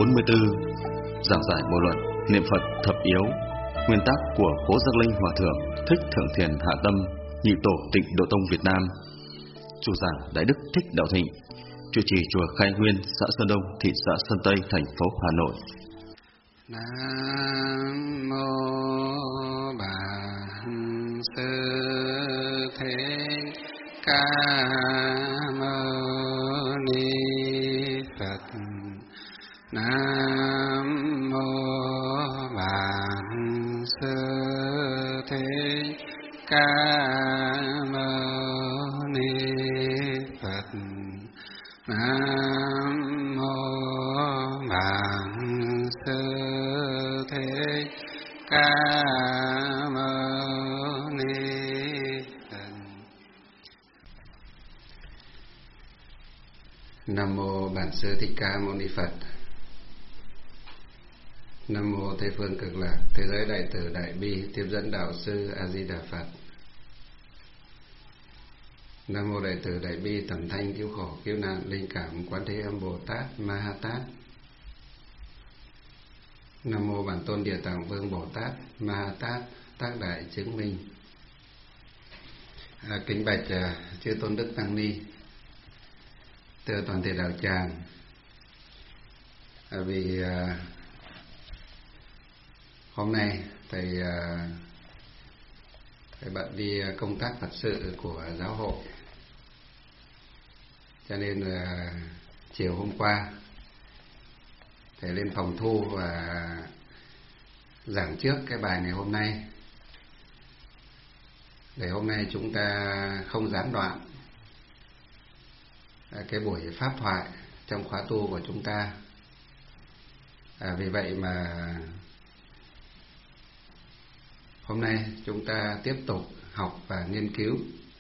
44. Giảng giải bộ luận Niệm Phật thập yếu, nguyên tắc của Cố Giác Linh Hòa Thượng Thích Thượng Thiền Hạ Tâm, nhị tổ Tịnh Độ Tông Việt Nam. Chủ giảng Đại Đức Thích Đạo Thịnh, trụ trì chùa Khai Nguyên, xã Sơn Đông, thị xã Sơn Tây, thành phố Hà Nội. Nam mô Bản Sư Thích Ca Mâu Ni Phật. Nam mô Bản Sư Thích Ca Mâu Ni Phật. Nam mô Bản Sư Thích Ca Mâu Ni Phật. Nam mô Bản Sư Thích Ca Mâu Ni Phật. Nam mô Tây phương Cực Lạc, thế giới đại từ đại bi, tiếp dẫn đạo sư A Di Đà Phật. Nam mô đại từ đại bi, tầm thanh cứu khổ cứu nạn, linh cảm Quán Thế Âm Bồ Tát Ma Ha Tát. Nam mô Bản Tôn Địa Tạng Vương Bồ Tát Ma Ha Tát, tác đại chứng minh. Kính bạch chư tôn đức tăng ni, thưa toàn thể đạo tràng, vì hôm nay thầy bận đi công tác Phật sự của giáo hội, cho nên là chiều hôm qua thầy lên phòng thu và giảng trước cái bài ngày hôm nay, để hôm nay chúng ta không gián đoạn cái buổi pháp thoại trong khóa tu của chúng ta. Vì vậy mà hôm nay chúng ta tiếp tục học và nghiên cứu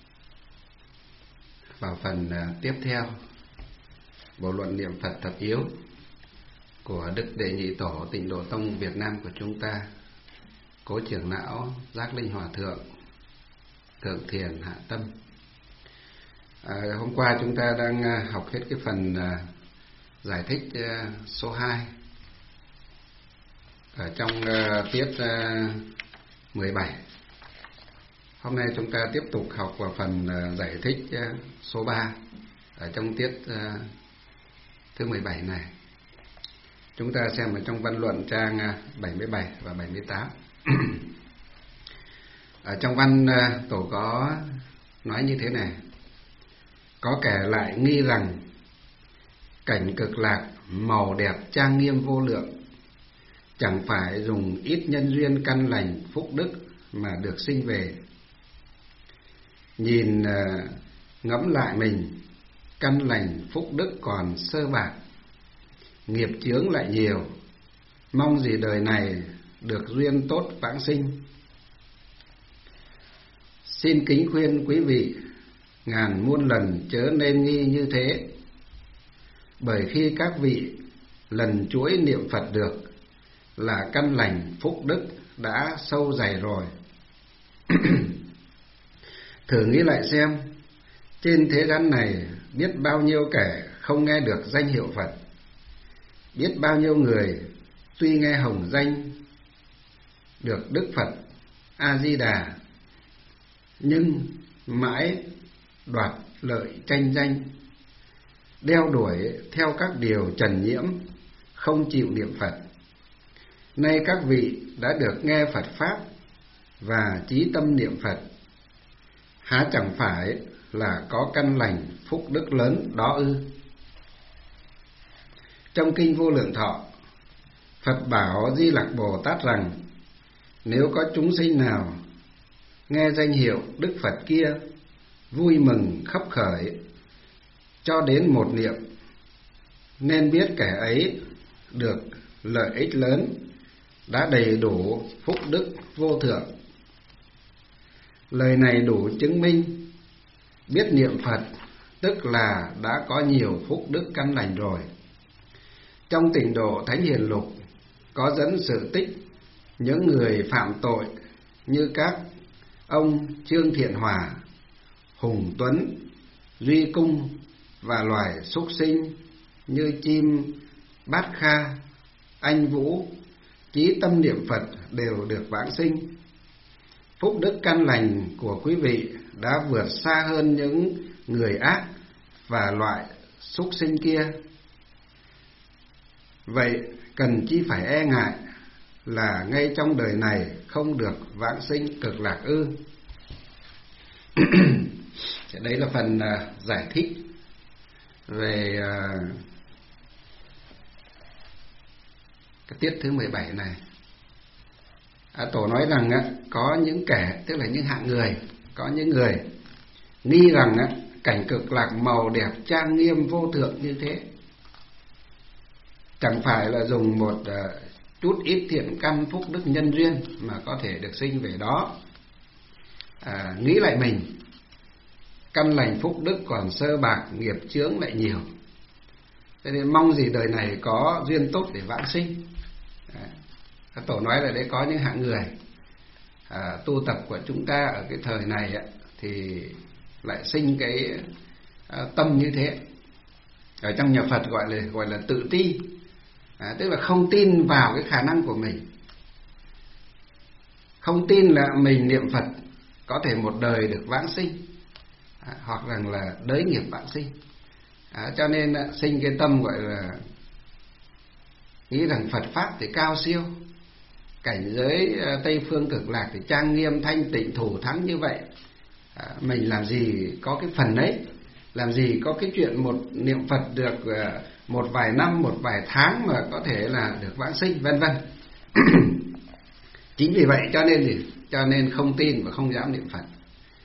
vào phần tiếp theo bộ luận Niệm Phật thập yếu của Đức Đệ Nhị Tổ Tịnh Độ Tông Việt Nam của chúng ta, Cố trưởng lão Giác Linh Hòa Thượng Thượng Thiền Hạ Tâm. Hôm qua chúng ta đang học hết cái phần giải thích số 2 ở trong tiết 17. Hôm nay chúng ta tiếp tục học vào phần giải thích số 3 ở trong tiết thứ 17 này. Chúng ta xem ở trong văn luận trang 77 và 78. Ở trong văn tổ có nói như thế này: có kẻ lại nghi rằng cảnh Cực Lạc màu đẹp trang nghiêm vô lượng, chẳng phải dùng ít nhân duyên căn lành phúc đức mà được sinh về. Nhìn ngẫm lại mình, căn lành phúc đức còn sơ bạc, nghiệp chướng lại nhiều, mong gì đời này được duyên tốt vãng sinh. Xin kính khuyên quý vị ngàn muôn lần chớ nên nghi như thế, bởi khi các vị lần chuỗi niệm Phật được là căn lành phúc đức đã sâu dày rồi. Thử nghĩ lại xem, trên thế gian này biết bao nhiêu kẻ không nghe được danh hiệu Phật, biết bao nhiêu người tuy nghe hồng danh được Đức Phật A Di Đà, nhưng mãi đoạt lợi tranh danh, đeo đuổi theo các điều trần nhiễm, không chịu niệm Phật. Nay các vị đã được nghe Phật Pháp và chí tâm niệm Phật, há chẳng phải là có căn lành phúc đức lớn đó ư? Trong Kinh Vô Lượng Thọ, Phật bảo Di Lặc Bồ Tát rằng, nếu có chúng sinh nào nghe danh hiệu Đức Phật kia vui mừng khấp khởi cho đến một niệm, nên biết kẻ ấy được lợi ích lớn, đã đầy đủ phúc đức vô thượng. Lời này đủ chứng minh biết niệm Phật tức là đã có nhiều phúc đức căn lành rồi. Trong Tịnh Độ Thánh Hiền Lục có dẫn sự tích những người phạm tội như các ông Trương Thiện Hòa, Hùng Tuấn, Duy Cung và loài súc sinh như chim bát kha, anh Vũ, chí tâm niệm Phật đều được vãng sinh. Phúc đức căn lành của quý vị đã vượt xa hơn những người ác và loại súc sinh kia. Vậy cần chi phải e ngại là ngay trong đời này không được vãng sinh cực lạc ư? Đấy là phần giải thích về cái tiết thứ 17 này. Tổ nói rằng có những kẻ, tức là những hạng người, có những người nghi rằng cảnh cực lạc màu đẹp trang nghiêm vô thượng như thế chẳng phải là dùng một chút ít thiện căn phúc đức nhân duyên mà có thể được sinh về đó. Nghĩ lại mình, căn lành phúc đức còn sơ bạc, nghiệp chướng lại nhiều, cho nên mong gì đời này có duyên tốt để vãng sinh. Tổ nói là đấy, có những hạng người tu tập của chúng ta ở cái thời này thì lại sinh cái tâm như thế. Ở trong nhà Phật gọi là tự ti, tức là không tin vào cái khả năng của mình, không tin là mình niệm Phật có thể một đời được vãng sinh, hoặc rằng là đới nghiệp vãng sinh. Cho nên sinh cái tâm gọi là nghĩ rằng Phật pháp thì cao siêu, cảnh giới Tây phương cực lạc thì trang nghiêm thanh tịnh thủ thắng như vậy, mình làm gì có cái phần ấy, làm gì có cái chuyện một niệm Phật được một vài năm, một vài tháng mà có thể là được vãng sinh, vân vân. Chính vì vậy cho nên không tin và không dám niệm Phật.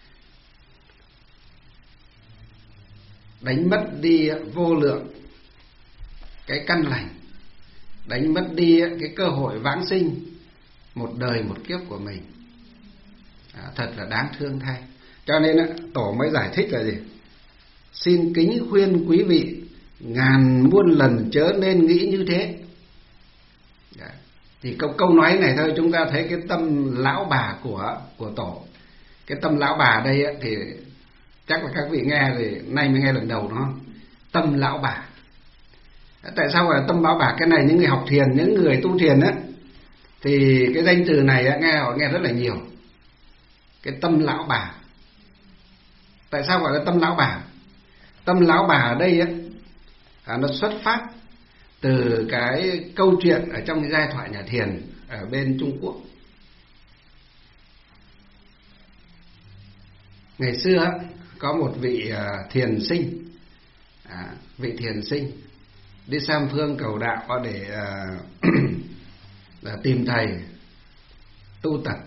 Đánh mất đi vô lượng cái căn lành, đánh mất đi cái cơ hội vãng sinh một đời một kiếp của mình, thật là đáng thương thay. Cho nên Tổ mới giải thích là gì? Xin kính khuyên quý vị ngàn muôn lần chớ nên nghĩ như thế. Thì câu nói này thôi chúng ta thấy cái tâm lão bà của Tổ. Cái tâm lão bà đây thì chắc là các vị nghe thì nay mới nghe lần đầu đó. Tâm lão bà. Tại sao gọi là tâm lão bà? Cái này những người học thiền, những người tu thiền thì cái danh từ này nghe rất là nhiều. Cái tâm lão bà. Tại sao gọi là tâm lão bà? Tâm lão bà ở đây nó xuất phát từ cái câu chuyện ở trong cái giai thoại nhà thiền ở bên Trung Quốc. Ngày xưa có một vị thiền sinh, đi Sam Phương cầu đạo để tìm thầy tu tập.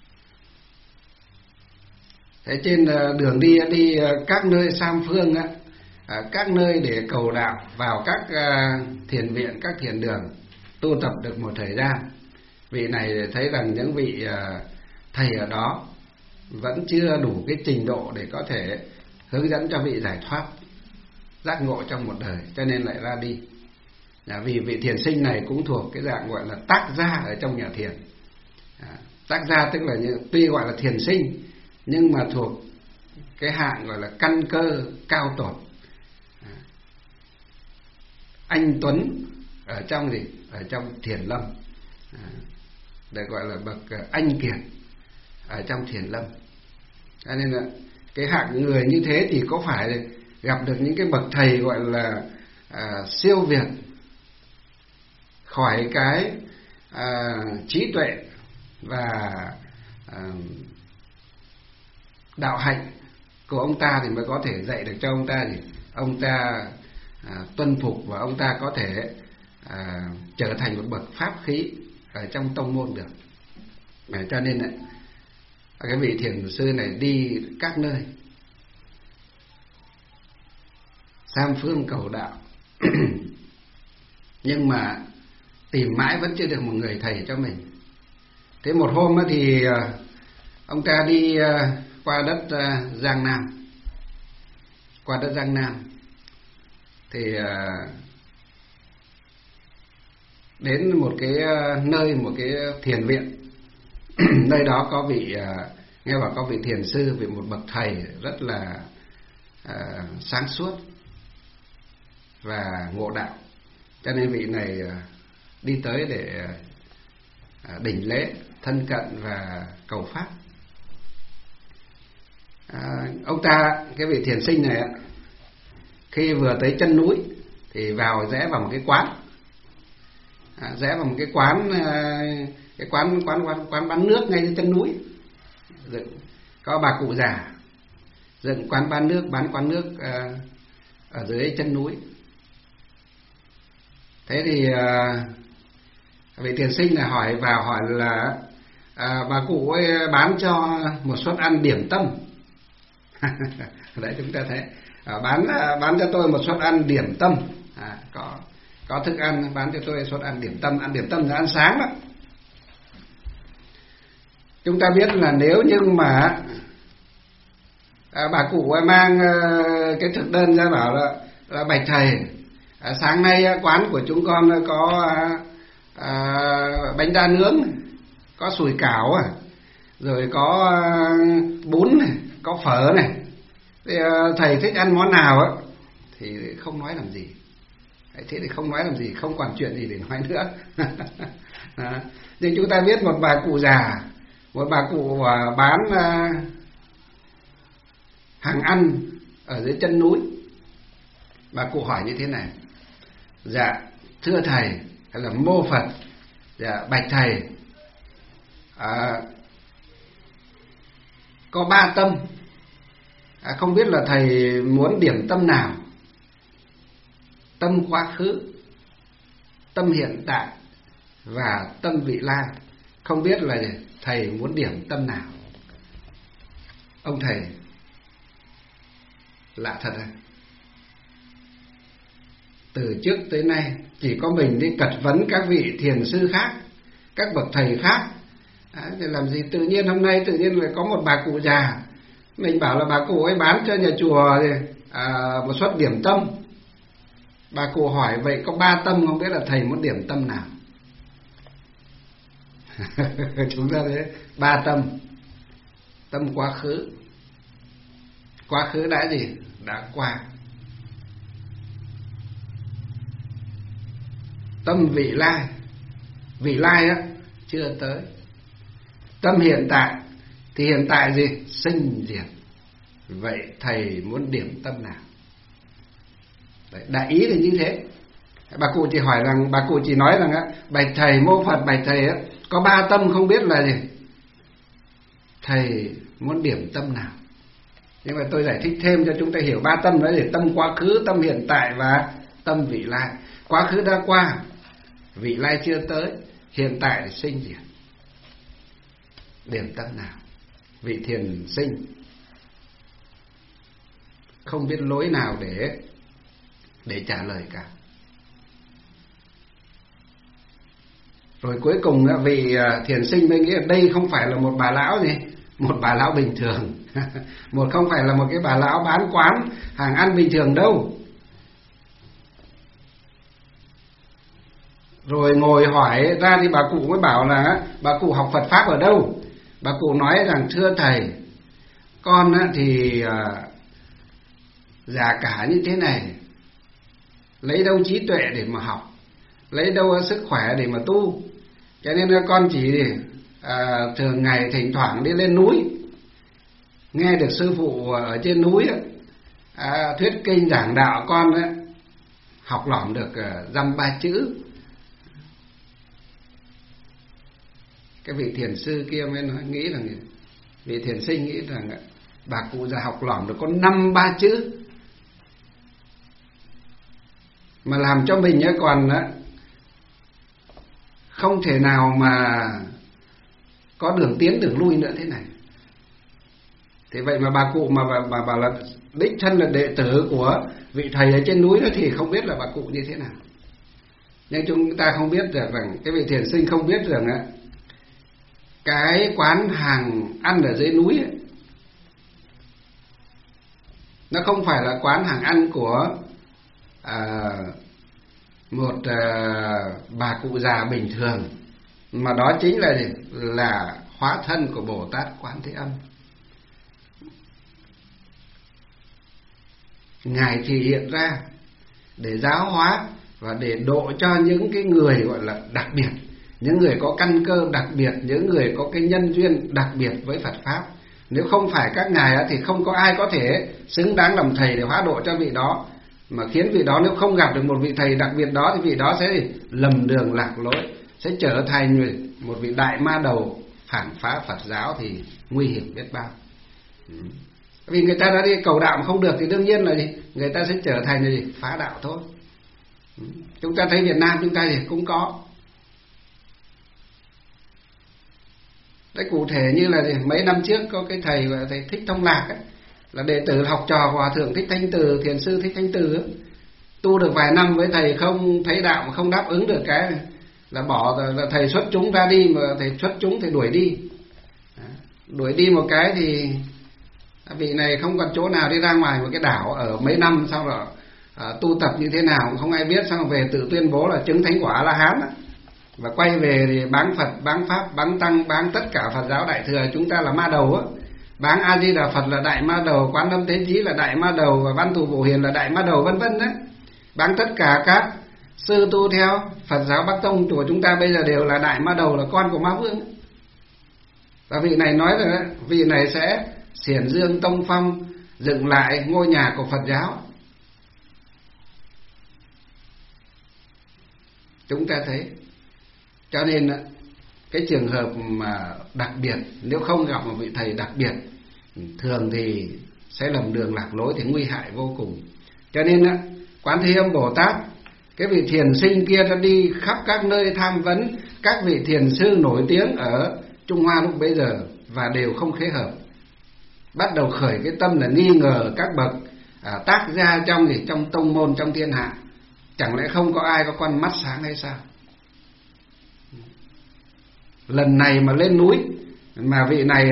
Thế trên đường đi các nơi Sam Phương các nơi để cầu đạo, vào các thiền viện, các thiền đường tu tập được một thời gian. Vị này thấy rằng những vị thầy ở đó vẫn chưa đủ cái trình độ để có thể hướng dẫn cho vị giải thoát giác ngộ trong một đời, cho nên lại ra đi. Vì vị thiền sinh này cũng thuộc cái dạng gọi là tác gia ở trong nhà thiền. Tác gia tức là tuy gọi là thiền sinh nhưng mà thuộc cái hạng gọi là căn cơ cao tột. Anh tuấn ở trong gì? Ở trong thiền lâm, để gọi là bậc anh kiệt ở trong thiền lâm. Cho nên là cái hạng người như thế thì có phải gặp được những cái bậc thầy gọi là siêu việt, khỏi cái trí tuệ và đạo hạnh của ông ta thì mới có thể dạy được cho ông ta gì? Ông ta tuân phục và ông ta có thể trở thành một bậc pháp khí ở trong tông môn được. Cho nên cái vị thiền sư này đi các nơi Sam Phương cầu đạo nhưng mà tìm mãi vẫn chưa được một người thầy cho mình. Thế một hôm thì ông ta đi qua đất Giang Nam, thì đến một cái nơi, một cái thiền viện. Nơi đó có vị nghe bảo có vị thiền sư, vị một bậc thầy rất là sáng suốt và ngộ đạo. Cho nên vị này đi tới để đỉnh lễ, thân cận và cầu pháp. Ông ta, cái vị thiền sinh này, khi vừa tới chân núi thì rẽ vào một cái quán, rẽ vào một cái quán bán nước ngay trên chân núi. Có bà cụ già dựng quán bán quán nước ở dưới chân núi. Thế thì vị thiền sinh này hỏi là bà cụ ơi, bán cho một suất ăn điểm tâm. Đấy, chúng ta thấy bán cho tôi một suất ăn điểm tâm, có thức ăn, bán cho tôi suất ăn điểm tâm. Ăn điểm tâm là ăn sáng đó. Chúng ta biết là nếu như mà bà cụ mang cái thực đơn ra bảo là bạch thầy, sáng nay quán của chúng con có bánh đa nướng, có sủi cảo, rồi có bún này, có phở này. Thì thầy thích ăn món nào thì không nói làm gì. Thế thì không nói làm gì, không còn chuyện gì để nói nữa. Nhưng chúng ta biết một bà cụ già, một bà cụ bán hàng ăn ở dưới chân núi. Bà cụ hỏi như thế này: dạ thưa thầy, hay là mô Phật, dạ bạch thầy, có 3 tâm, không biết là thầy muốn điểm tâm nào? Tâm quá khứ, tâm hiện tại và tâm vị lai. Không biết là thầy muốn điểm tâm nào? Ông thầy lạ thật à? Từ trước tới nay chỉ có mình đi cật vấn các vị thiền sư khác, các bậc thầy khác. Thì làm gì tự nhiên hôm nay tự nhiên lại có một bà cụ già, mình bảo là bà cụ ấy bán cho nhà chùa một suất điểm tâm. Bà cụ hỏi vậy có 3 tâm, không biết là thầy muốn điểm tâm nào? Chúng ta thấy 3 tâm. Tâm quá khứ. Quá khứ đã gì? Đã qua. Tâm vị lai. Vị lai chưa tới. Tâm hiện tại. Thì hiện tại gì? Sinh diệt. Vậy thầy muốn điểm tâm nào? Đấy, đại ý là như thế. Bà cụ chỉ hỏi rằng, bà cụ chỉ nói rằng bạch thầy, mô Phật, bạch thầy có 3 tâm, không biết là gì? Thầy muốn điểm tâm nào? Nhưng mà tôi giải thích thêm cho chúng ta hiểu 3 tâm đó là tâm quá khứ, tâm hiện tại và tâm vị lai. Quá khứ đã qua, vị lai chưa tới, hiện tại là sinh diệt. Điểm tâm nào? Vị thiền sinh không biết lối nào để trả lời cả. Rồi cuối cùng vị thiền sinh mới nghĩ là đây không phải là một bà lão gì, một bà lão bình thường. Không phải là một cái bà lão bán quán hàng ăn bình thường đâu. Rồi ngồi hỏi ra thì bà cụ mới bảo là bà cụ học Phật Pháp ở đâu. Bà cụ nói rằng thưa thầy, con thì già cả như thế này, lấy đâu trí tuệ để mà học, lấy đâu sức khỏe để mà tu. Cho nên con chỉ thường ngày thỉnh thoảng đi lên núi, nghe được sư phụ ở trên núi thuyết kinh giảng đạo, con học lỏm được dăm 3 chữ. Cái vị thiền sư kia mới nghĩ rằng, vị thiền sinh nghĩ rằng bà cụ già học lỏm được có 5-3 chữ, mà làm cho mình còn không thể nào mà có đường tiến đường lui nữa thế này. Thế vậy mà bà cụ mà bà bảo là đích thân là đệ tử của vị thầy ở trên núi đó, thì không biết là bà cụ như thế nào. Nhưng chúng ta không biết được rằng, cái vị thiền sinh không biết rằng cái quán hàng ăn ở dưới núi nó không phải là quán hàng ăn của một bà cụ già bình thường, mà đó chính là hóa thân của Bồ Tát Quán Thế Âm. Ngài thì hiện ra để giáo hóa và để độ cho những cái người gọi là đặc biệt, những người có căn cơ đặc biệt, những người có cái nhân duyên đặc biệt với Phật Pháp. Nếu không phải các ngài thì không có ai có thể xứng đáng làm thầy để hóa độ cho vị đó, mà khiến vị đó nếu không gặp được một vị thầy đặc biệt đó thì vị đó sẽ lầm đường lạc lối, sẽ trở thành một vị đại ma đầu phản phá Phật giáo thì nguy hiểm biết bao. Vì người ta đã đi cầu đạo mà không được thì đương nhiên là gì? Người ta sẽ trở thành là gì? Phá đạo thôi. Chúng ta thấy Việt Nam chúng ta thì cũng có. Đấy, cụ thể như là mấy năm trước có cái thầy Thích Thông Lạc ấy, là đệ tử học trò của Hòa thượng Thích Thanh Từ, thiền sư Thích Thanh Từ ấy. Tu được vài năm với thầy không thấy đạo mà không đáp ứng được cái là bỏ, là thầy xuất chúng ra đi, mà thầy xuất chúng thì đuổi đi. Đuổi đi một cái thì vị này không còn chỗ nào đi ra ngoài một cái đảo ở mấy năm, sau rồi tu tập như thế nào cũng không ai biết, xong rồi về tự tuyên bố là chứng thánh quả A-la-hán đó. Và quay về thì báng Phật, báng Pháp, báng Tăng, báng tất cả Phật giáo Đại Thừa chúng ta là ma đầu á. Báng A Di Đà Phật là đại ma đầu, Quán Âm Thế Chí là đại ma đầu, và Văn Thù Bổ Hiền là đại ma đầu, vân vân đấy. Báng tất cả các sư tu theo Phật giáo Bắc Tông của chúng ta bây giờ đều là đại ma đầu, là con của ma vương. Và vị này nói rằng vị này sẽ xiển dương tông phong, dựng lại ngôi nhà của Phật giáo. Chúng ta thấy, cho nên cái trường hợp mà đặc biệt, nếu không gặp một vị thầy đặc biệt, thường thì sẽ lầm đường lạc lối thì nguy hại vô cùng. Cho nên Quán Thế Âm Bồ Tát, cái vị thiền sinh kia đã đi khắp các nơi tham vấn các vị thiền sư nổi tiếng ở Trung Hoa lúc bấy giờ, và đều không khế hợp. Bắt đầu khởi cái tâm là nghi ngờ các bậc tác gia trong tông môn, trong thiên hạ. Chẳng lẽ không có ai có con mắt sáng hay sao? Lần này mà lên núi mà vị này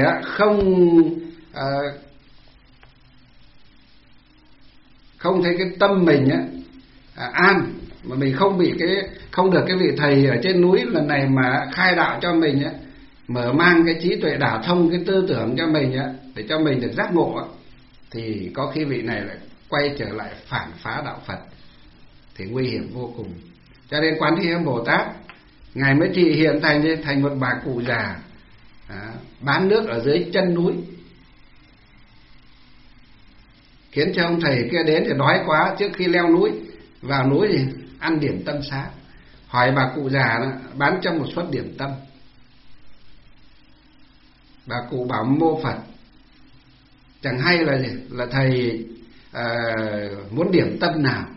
không thấy cái tâm mình an, mà mình không được cái vị thầy ở trên núi lần này mà khai đạo cho mình mở mang cái trí tuệ đả thông cái tư tưởng cho mình để cho mình được giác ngộ, thì có khi vị này lại quay trở lại phản phá đạo Phật thì nguy hiểm vô cùng. Cho nên Quán Thế Âm Bồ Tát ngài mới thị hiện thành một bà cụ già bán nước ở dưới chân núi, khiến cho ông thầy kia đến thì đói quá, trước khi leo núi vào núi thì ăn điểm tâm sáng, hỏi bà cụ già đó, bán cho một suất điểm tâm. Bà cụ bảo mô Phật, chẳng hay là thầy muốn điểm tâm nào.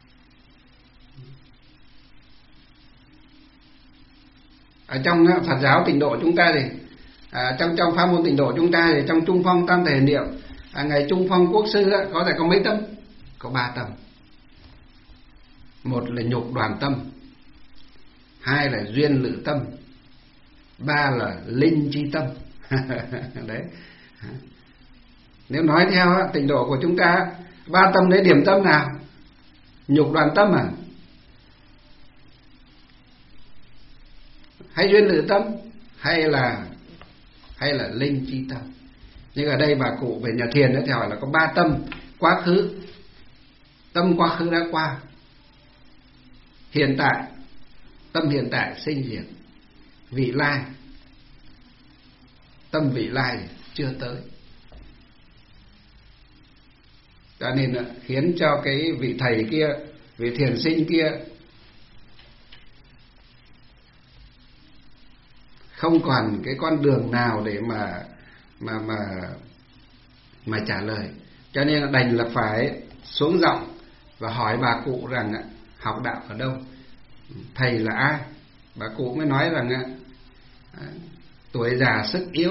Ở trong Phật giáo Tịnh Độ chúng ta thì trong pháp môn Tịnh Độ chúng ta thì trong Trung Phong Tam Thể Niệm, ngày Trung Phong Quốc sư có thể có mấy tâm? Có 3 tâm. Một là nhục đoàn tâm, 2 là duyên lự tâm, 3 là linh chi tâm. Đấy. Nếu nói theo Tịnh Độ của chúng ta, 3 tâm đấy, điểm tâm nào? Nhục đoàn tâm à? Hay duyên lự tâm, hay là linh chi tâm? Nhưng ở đây bà cụ về nhà thiền thì hỏi là có 3 tâm: quá khứ, tâm quá khứ đã qua; hiện tại, tâm hiện tại sinh diệt; vị lai, tâm vị lai chưa tới. Cho nên khiến cho cái vị thầy kia, vị thiền sinh kia không còn cái con đường nào để mà trả lời. Cho nên đành là phải xuống giọng và hỏi bà cụ rằng học đạo ở đâu, thầy là ai. Bà cụ mới nói rằng tuổi già sức yếu,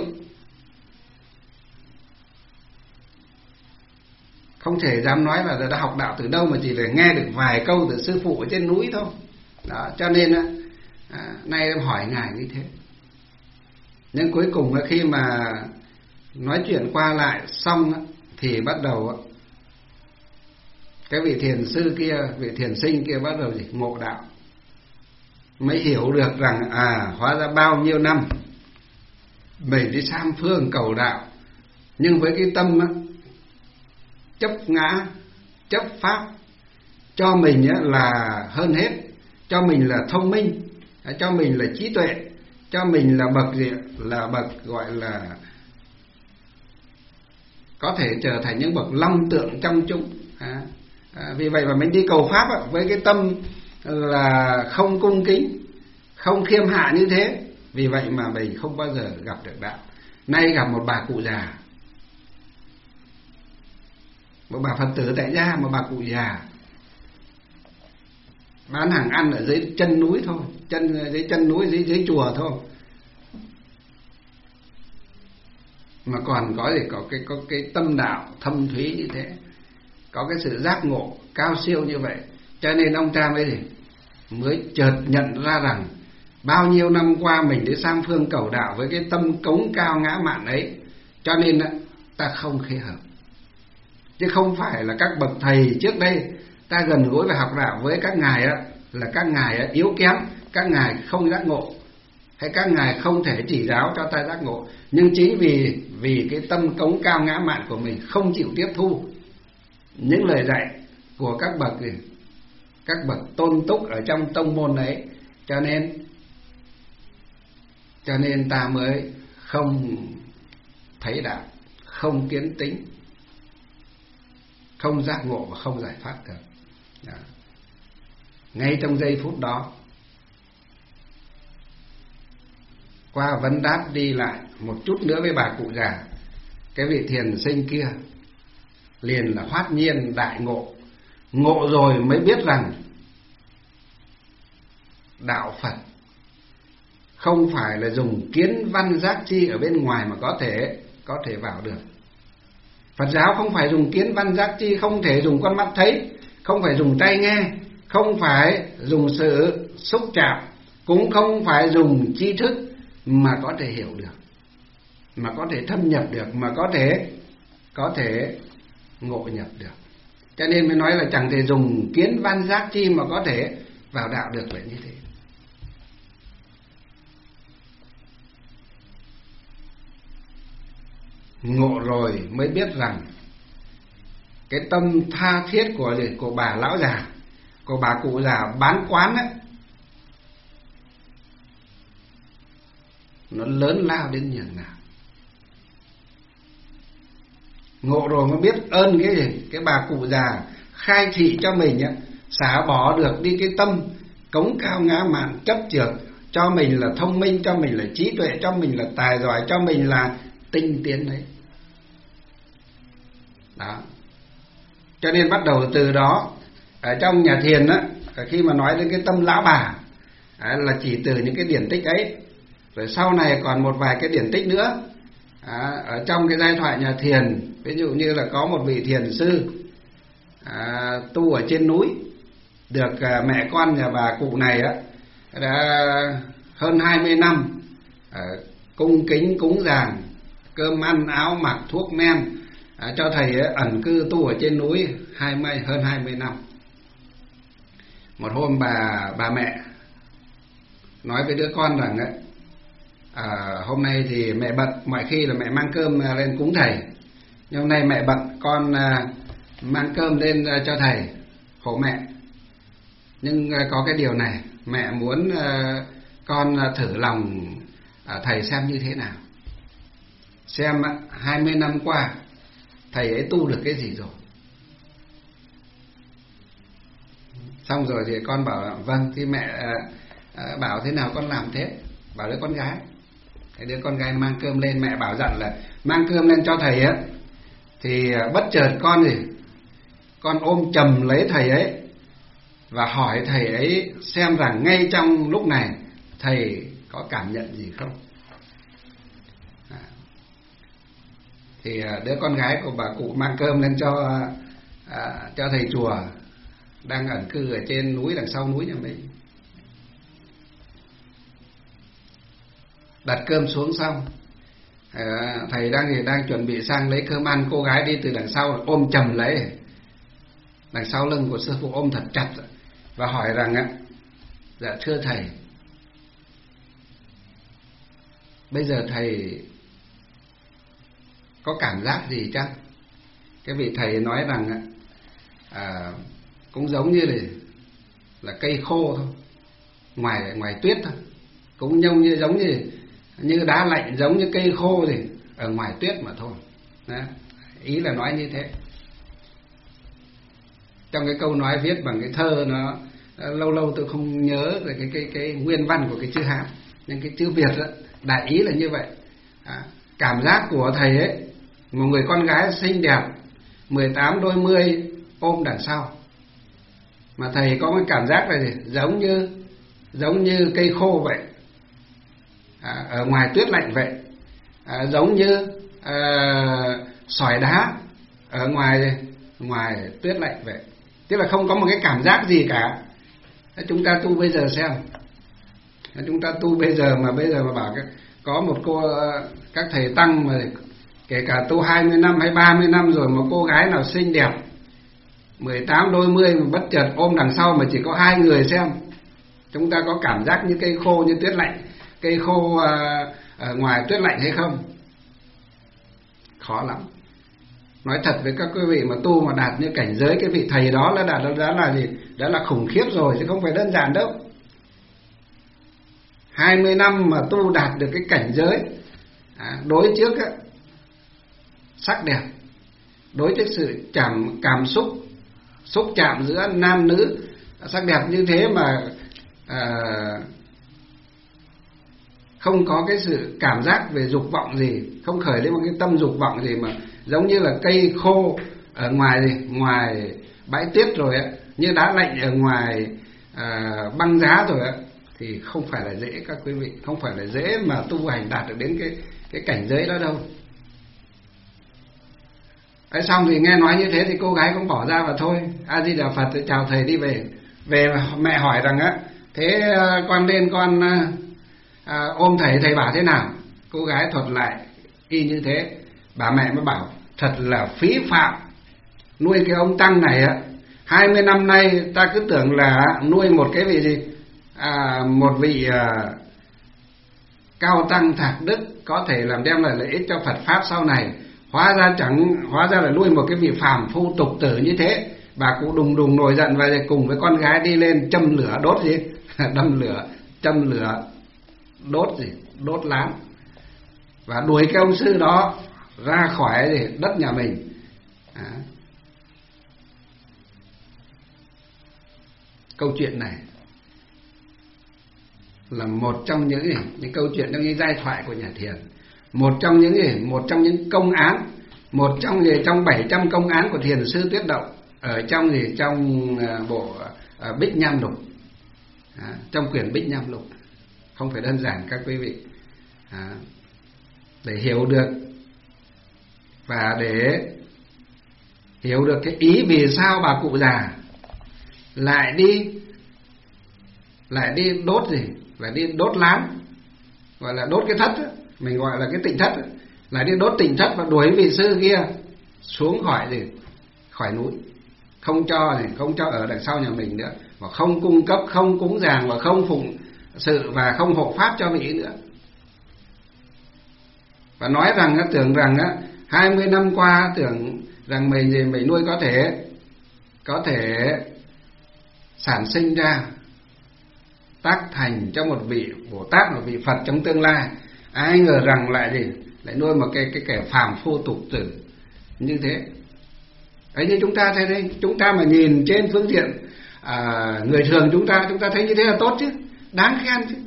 không thể dám nói là đã học đạo từ đâu, mà chỉ là nghe được vài câu từ sư phụ ở trên núi thôi. Đó, cho nên nay em hỏi ngài như thế. Nhưng cuối cùng khi mà nói chuyện qua lại xong thì bắt đầu cái vị thiền sư kia, vị thiền sinh kia bắt đầu ngộ đạo, mới hiểu được rằng hóa ra bao nhiêu năm mình đi sam phương cầu đạo, nhưng với cái tâm chấp ngã, chấp pháp, cho mình là hơn hết, cho mình là thông minh, cho mình là trí tuệ, cho mình là bậc gì, là bậc gọi là có thể trở thành những bậc long tượng trong chúng. Vì vậy mà mình đi cầu pháp với cái tâm là không cung kính, không khiêm hạ như thế, vì vậy mà mình không bao giờ gặp được đạo. Nay gặp một bà cụ già, một bà Phật tử tại gia, một bà cụ già bán hàng ăn ở dưới chân núi thôi, dưới chân núi, dưới chùa thôi, mà còn có cái tâm đạo thâm thúy như thế, có cái sự giác ngộ cao siêu như vậy. Cho nên ông cha mới chợt nhận ra rằng bao nhiêu năm qua mình đi sang phương cầu đạo với cái tâm cống cao ngã mạn ấy, cho nên ta không khế hợp. Chứ không phải là các bậc thầy trước đây ta gần gũi và học đạo với các ngài là các ngài yếu kém, các ngài không giác ngộ, hay các ngài không thể chỉ giáo cho ta giác ngộ. Nhưng chính vì cái tâm cống cao ngã mạn của mình không chịu tiếp thu những lời dạy của các bậc tôn túc ở trong tông môn ấy, cho nên ta mới không thấy đạo, không kiến tính, không giác ngộ và không giải thoát được. Đó. Ngay trong giây phút đó, qua vấn đáp đi lại một chút nữa với bà cụ già, cái vị thiền sinh kia liền là hoát nhiên đại ngộ. Ngộ rồi mới biết rằng đạo Phật không phải là dùng kiến văn giác chi ở bên ngoài mà có thể vào được. Phật giáo không phải dùng kiến văn giác chi, không thể dùng con mắt thấy, không phải dùng tai nghe, không phải dùng sự xúc chạm, cũng không phải dùng tri thức mà có thể hiểu được, mà có thể thâm nhập được, mà có thể ngộ nhập được. Cho nên mới nói là chẳng thể dùng kiến văn giác chi mà có thể vào đạo được là như thế. Ngộ rồi mới biết rằng cái tâm tha thiết của bà lão già, của bà cụ già bán quán ấy, nó lớn lao đến nhường nào. Ngộ rồi mới biết ơn cái gì? Cái bà cụ già khai thị cho mình xả bỏ được đi cái tâm cống cao ngã mạn chấp chược, cho mình là thông minh, cho mình là trí tuệ, cho mình là tài giỏi, cho mình là tinh tiến đấy. Đó. Cho nên bắt đầu từ đó, ở trong nhà thiền khi mà nói đến cái tâm lão bà là chỉ từ những cái điển tích ấy. Rồi sau này còn một vài cái điển tích nữa ở trong cái giai thoại nhà thiền. Ví dụ như là có một vị thiền sư tu ở trên núi, được mẹ con nhà bà cụ này đã hơn 20 năm cung kính cúng dường, cơm ăn áo mặc thuốc men cho thầy ẩn cư tu ở trên núi hơn 20 năm. Một hôm bà mẹ nói với đứa con rằng hôm nay thì mẹ bận, mọi khi là mẹ mang cơm lên cúng thầy, nhưng hôm nay mẹ bận, con mang cơm lên cho thầy, khổ mẹ. Nhưng có cái điều này, mẹ muốn con thử lòng thầy xem như thế nào, xem 20 năm qua thầy ấy tu được cái gì rồi. Xong rồi thì con bảo vâng, thì mẹ bảo thế nào con làm thế. Bảo đứa con gái, đứa con gái mang cơm lên, mẹ bảo dặn là mang cơm lên cho thầy thì bất chợt con ôm chầm lấy thầy ấy và hỏi thầy ấy xem rằng ngay trong lúc này thầy có cảm nhận gì không. Thì đứa con gái của bà cụ mang cơm lên cho thầy chùa đang ẩn cư ở trên núi, đằng sau núi nhà mình. Đặt cơm xuống xong, thầy đang chuẩn bị sang lấy cơm ăn, cô gái đi từ đằng sau ôm chầm lấy đằng sau lưng của sư phụ, ôm thật chặt và hỏi rằng dạ thưa thầy, bây giờ thầy có cảm giác gì chăng? Cái vị thầy nói rằng cũng giống như là cây khô thôi, ngoài tuyết thôi, cũng giống như đá lạnh, giống như cây khô thì ở ngoài tuyết mà thôi. Đó. Ý là nói như thế. Trong cái câu nói viết bằng cái thơ, nó lâu tôi không nhớ về cái nguyên văn của cái chữ Hán, nhưng cái chữ Việt đó, đại ý là như vậy. Cảm giác của thầy ấy, một người con gái xinh đẹp 18 đôi 10 ôm đằng sau, mà thầy có cái cảm giác là gì? Giống như cây khô vậy, ở ngoài tuyết lạnh vậy, giống như sỏi đá ở ngoài tuyết lạnh vậy. Tức là không có một cái cảm giác gì cả. Chúng ta tu bây giờ xem, chúng ta tu bây giờ mà bảo có một các thầy tăng mà kể cả tu 20 năm hay 30 năm rồi, một cô gái nào xinh đẹp 18 đôi 10 mà bất chợt ôm đằng sau mà chỉ có 2 người xem, chúng ta có cảm giác như cây khô, như tuyết lạnh, cây khô ở ngoài tuyết lạnh hay không? Khó lắm. Nói thật với các quý vị, mà tu mà đạt như cảnh giới cái vị thầy đó là gì? Đó là khủng khiếp rồi, chứ không phải đơn giản đâu. 20 năm mà tu đạt được cái cảnh giới đối trước sắc đẹp, đối trước sự cảm xúc chạm giữa nam nữ, sắc đẹp như thế mà không có cái sự cảm giác về dục vọng gì, không khởi lên một cái tâm dục vọng gì, mà giống như là cây khô ở ngoài bãi tuyết rồi á, như đá lạnh ở ngoài băng giá rồi á, thì không phải là dễ các quý vị, không phải là dễ mà tu hành đạt được đến cái cảnh giới đó đâu. Xong thì nghe nói như thế thì cô gái cũng bỏ ra và thôi, A Di Đà Phật, chào thầy đi về. Mẹ hỏi rằng thế con lên con ôm thầy bảo thế nào? Cô gái thuật lại y như thế. Bà mẹ mới bảo thật là phí phạm, nuôi cái ông tăng này 20 năm nay ta cứ tưởng là nuôi một cái vị gì, một vị cao tăng thạc đức có thể đem lại lợi ích cho Phật pháp sau này. Hóa ra là nuôi một cái vị phàm phu tục tử như thế. Bà cụ đùng nổi giận và cùng với con gái đi lên châm lửa đốt gì châm lửa đốt lán, và đuổi cái ông sư đó ra khỏi đất nhà mình. Câu chuyện này là một trong những câu chuyện trong những giai thoại của nhà thiền, một trong những công án, một trong 700 công án của thiền sư Tuyết Động ở trong bộ Bích Nham Lục, trong quyển Bích Nham Lục. Không phải đơn giản các quý vị. Để hiểu được và để hiểu được cái ý vì sao bà cụ già lại đi đốt lại đi đốt lán, gọi là đốt cái thất ấy. Mình gọi là cái tịnh thất ấy. Lại đi đốt tịnh thất và đuổi vị sư kia xuống khỏi núi, không cho ở đằng sau nhà mình nữa, và không cung cấp, không cúng dường, và không phụng sự và không hộ pháp cho vị nữa. Và nói rằng tưởng rằng 20 năm qua tưởng rằng mình nuôi có thể sản sinh ra tác thành cho một vị Bồ Tát, một vị Phật trong tương lai. Ai ngờ rằng lại nuôi một cái kẻ phàm phu tục tử như thế. Ấy như chúng ta thấy đây, chúng ta mà nhìn trên phương diện người thường chúng ta thấy như thế là tốt chứ, đáng khen chứ.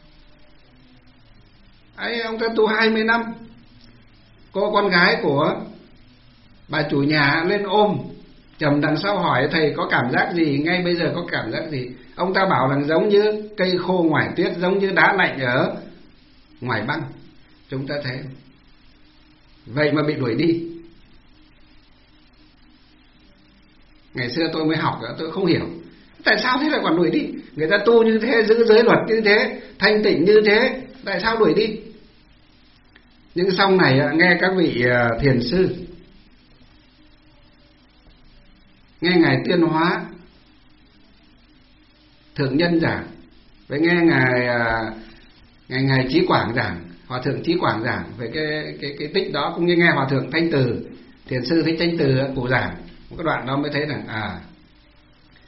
Ấy ông ta tu 20 năm, cô con gái của bà chủ nhà lên ôm chầm đằng sau hỏi thầy có cảm giác gì, ngay bây giờ có cảm giác gì? Ông ta bảo rằng giống như cây khô ngoài tuyết, giống như đá lạnh ở ngoài băng. Chúng ta thấy vậy mà bị đuổi đi. Ngày xưa tôi mới học, tôi không hiểu tại sao thế lại còn đuổi đi. Người ta tu như thế, giữ giới luật như thế, thanh tịnh như thế, tại sao đuổi đi? Nhưng sau này nghe các vị thiền sư, nghe ngài Tuyên Hóa thượng nhân giảng, với nghe ngài Chí Quảng giảng, hòa thượng Chí Quảng giảng về cái tích đó, cũng như nghe hòa thượng Thanh Từ, thiền sư Thích Thanh Từ cụ giảng một cái đoạn đó, mới thấy rằng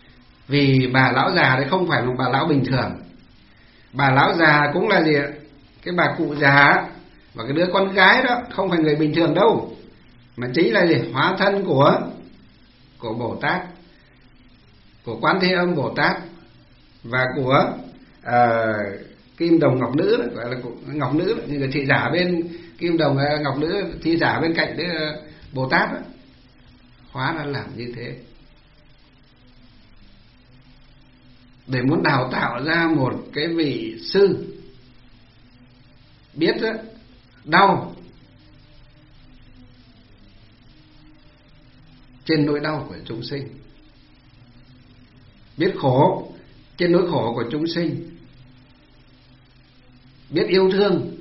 Vì bà lão già đấy không phải là bà lão bình thường. Bà lão già cũng là gì ạ? Cái bà cụ già và cái đứa con gái đó không phải người bình thường đâu, mà chính là gì? Hóa thân của Bồ Tát, của Quán Thế Âm Bồ Tát và của Kim Đồng Ngọc Nữ đó, gọi là Ngọc Nữ đó, như là thị giả bên Kim Đồng Ngọc Nữ, thị giả bên cạnh đấy Bồ Tát đó. Hóa ra làm như thế để muốn đào tạo ra một cái vị sư biết đó, đau trên nỗi đau của chúng sinh, biết khổ trên nỗi khổ của chúng sinh, biết yêu thương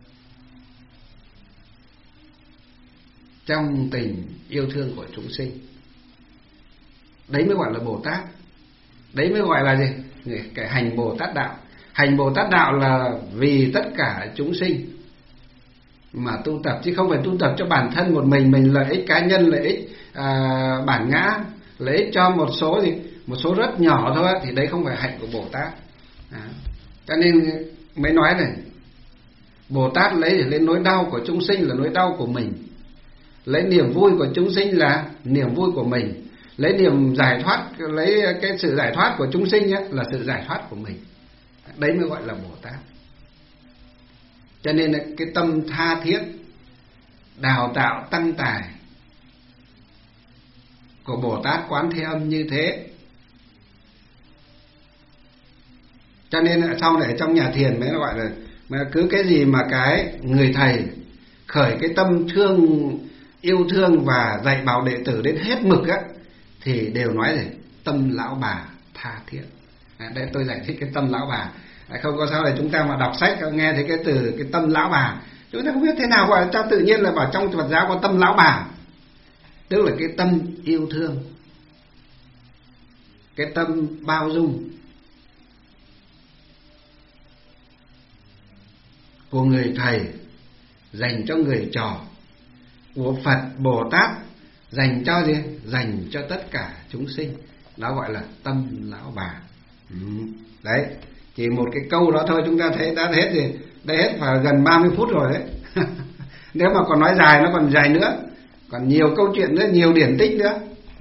trong tình yêu thương của chúng sinh. Đấy mới gọi là Bồ Tát. Đấy mới gọi là gì? Cái hành Bồ Tát đạo. Hành Bồ Tát đạo là vì tất cả chúng sinh mà tu tập, chứ không phải tu tập cho bản thân một mình lợi ích cá nhân, lợi ích bản ngã, lợi ích cho một số rất nhỏ thôi, thì đấy không phải hạnh của Bồ Tát. Cho nên mới nói này, Bồ Tát lấy lên nỗi đau của chúng sinh là nỗi đau của mình, lấy niềm vui của chúng sinh là niềm vui của mình, lấy niềm giải thoát, lấy cái sự giải thoát của chúng sinh ấy, là sự giải thoát của mình. Đấy mới gọi là Bồ Tát. Cho nên là cái tâm tha thiết đào tạo tăng tài của Bồ Tát Quán Thế Âm như thế. Cho nên là sau này trong nhà thiền mới gọi là, mà cứ cái gì mà cái người thầy khởi cái tâm yêu thương và dạy bảo đệ tử đến hết mực á, thì đều nói gì? Tâm lão bà tha thiết. Đây tôi giải thích cái tâm lão bà. Không có sao để chúng ta mà đọc sách nghe thấy cái từ cái tâm lão bà, chúng ta không biết thế nào gọi cho tự nhiên là bảo trong Phật giáo có tâm lão bà, tức là cái tâm yêu thương, cái tâm bao dung của người thầy dành cho người trò, của Phật Bồ Tát dành cho gì? Dành cho tất cả chúng sinh. Đó gọi là tâm lão bà. Đấy, chỉ một cái câu đó thôi chúng ta thấy đã hết gì? Đã hết vào gần 30 phút rồi đấy. Nếu mà còn nói dài nó còn dài nữa, còn nhiều câu chuyện nữa, nhiều điển tích nữa.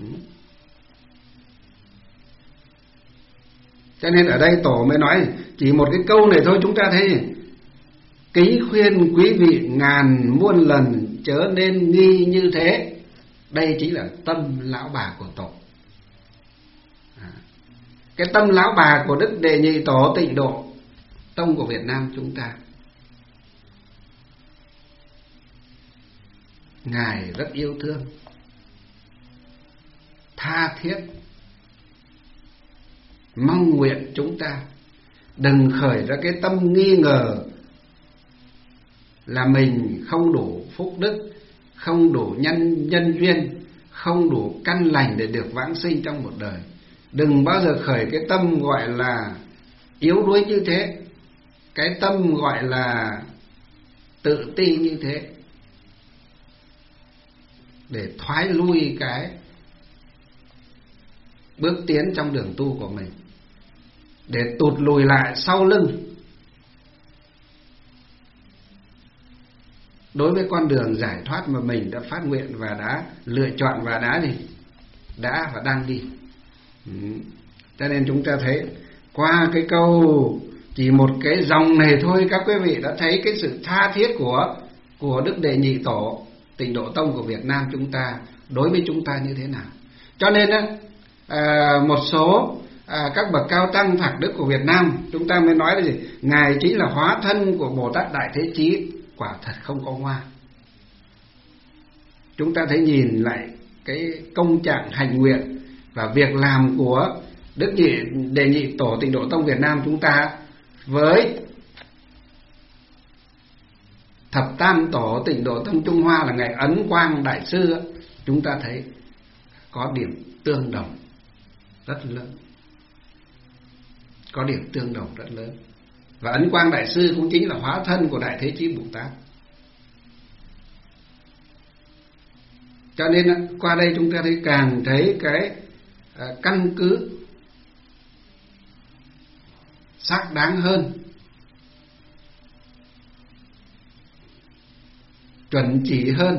Cho nên ở đây Tổ mới nói chỉ một cái câu này thôi chúng ta thấy kính khuyên quý vị ngàn muôn lần chớ nên nghi như thế. Đây chính là tâm lão bà của Tổ. Cái tâm lão bà của Đức Đệ Nhị Tổ Tịnh Độ Tông của Việt Nam chúng ta. Ngài rất yêu thương, tha thiết, mong nguyện chúng ta đừng khởi ra cái tâm nghi ngờ là mình không đủ phúc đức, không đủ nhân duyên, không đủ căn lành để được vãng sinh trong một đời. Đừng bao giờ khởi cái tâm gọi là yếu đuối như thế, cái tâm gọi là tự ti như thế, để thoái lui cái bước tiến trong đường tu của mình, để tụt lùi lại sau lưng đối với con đường giải thoát mà mình đã phát nguyện và đã lựa chọn và đã và đang đi. Cho nên chúng ta thấy qua cái câu chỉ một cái dòng này thôi, các quý vị đã thấy cái sự tha thiết của Đức Đệ Nhị Tổ Tịnh Độ Tông của Việt Nam chúng ta đối với chúng ta như thế nào. Cho nên một số các bậc cao tăng thạc đức của Việt Nam chúng ta mới nói là gì? Ngài chính là hóa thân của Bồ Tát Đại Thế Chí. Quả thật không có ngoa. Chúng ta thấy nhìn lại cái công trạng hành nguyện và việc làm của Đức Đệ Nhị Tổ Tịnh Độ Tông Việt Nam chúng ta với Thập Tam Tổ Tịnh Độ Tông Trung Hoa là Ngài Ấn Quang Đại Sư, chúng ta thấy có điểm tương đồng rất lớn. Có điểm tương đồng rất lớn. Và Ấn Quang Đại Sư cũng chính là hóa thân của Đại Thế Chí Bồ Tát. Cho nên qua đây chúng ta càng thấy cái căn cứ xác đáng hơn, chuẩn chỉ hơn.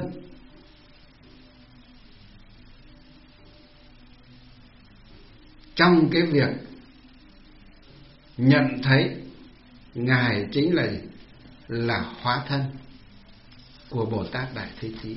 Trong cái việc nhận thấy Ngài chính là hóa thân của Bồ Tát Đại Thế Chí.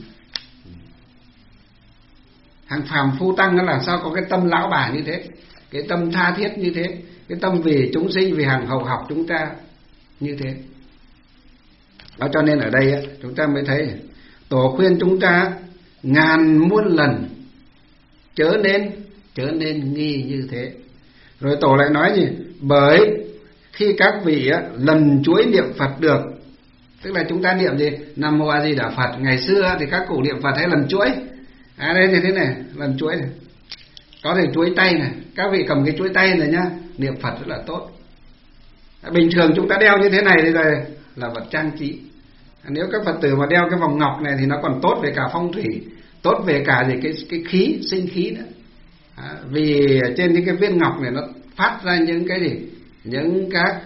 Hàng phàm phu tăng nó làm sao có cái tâm lão bà như thế, cái tâm tha thiết như thế, cái tâm vì chúng sinh, vì hàng hầu học chúng ta như thế. Đó, cho nên ở đây chúng ta mới thấy Tổ khuyên chúng ta ngàn muôn lần chớ nên nghi như thế. Rồi Tổ lại nói gì? Bởi khi các vị lần chuỗi niệm Phật được, tức là chúng ta niệm gì? Nam Mô A Di Đà Phật. Ngày xưa thì các cụ niệm Phật hay lần chuỗi. Đây thì thế này, lần chuỗi này. Có thể chuỗi tay này, các vị cầm cái chuỗi tay này nhá, niệm Phật rất là tốt. Bình thường chúng ta đeo như thế này thì là vật trang trí. Nếu các Phật tử mà đeo cái vòng ngọc này thì nó còn tốt về cả phong thủy, tốt về cả gì cái khí, sinh khí nữa. Vì trên những cái viên ngọc này nó phát ra những cái gì, những các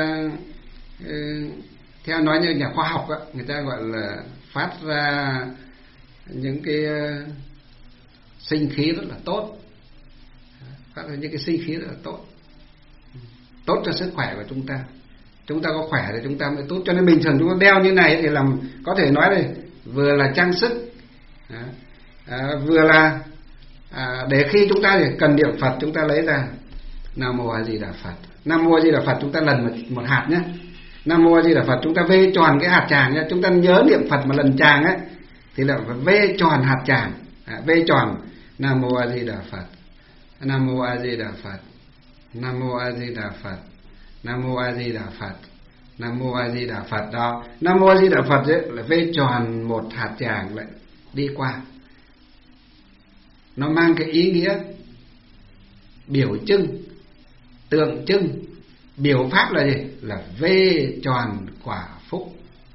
theo nói như nhà khoa học người ta gọi là phát ra những cái sinh khí rất là tốt, phát ra những cái sinh khí rất là tốt cho sức khỏe của chúng ta. Chúng ta có khỏe thì chúng ta mới tốt. Cho nên bình thường chúng ta đeo như này thì làm, có thể nói là vừa là trang sức, vừa là để khi chúng ta cần niệm Phật chúng ta lấy ra Nam Mô A Di Đà Phật. Nam Mô A Di Đà Phật chúng ta lần một hạt nhé. Nam Mô A Di Đà Phật chúng ta vê tròn cái hạt tràng nhé. Chúng ta nhớ niệm Phật mà lần tràng ấy thì là phải vê tròn hạt tràng, vê tròn Nam Mô A Di Đà Phật, Nam Mô A Di Đà Phật, Nam Mô A Di Đà Phật, Nam Mô A Di Đà Phật, Nam Mô A Di Đà Phật. Đó, Nam Mô A Di Đà Phật ấy, là vê tròn một hạt tràng lại đi qua. Nó mang cái ý nghĩa biểu trưng, tượng trưng, biểu pháp là gì? Là vê tròn quả phúc.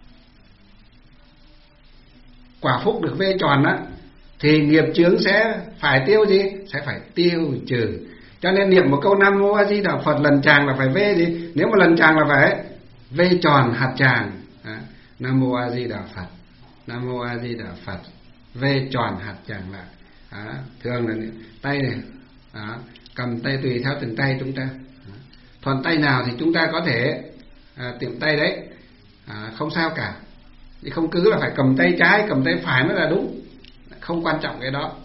Quả phúc được vê tròn á thì nghiệp chướng sẽ phải tiêu gì? Sẽ phải tiêu trừ. Cho nên niệm một câu Nam Mô A Di Đà Phật lần tràng là phải vê gì? Nếu mà lần tràng là phải vê tròn hạt tràng. Nam Mô A Di Đà Phật, Nam Mô A Di Đà Phật, vê tròn hạt tràng lại. Thường là tay này, cầm tay tùy theo từng tay chúng ta. Thuận tay nào thì chúng ta có thể tiệm tay đấy, không sao cả. Thì không cứ là phải cầm tay trái, cầm tay phải mới là đúng, không quan trọng cái đó.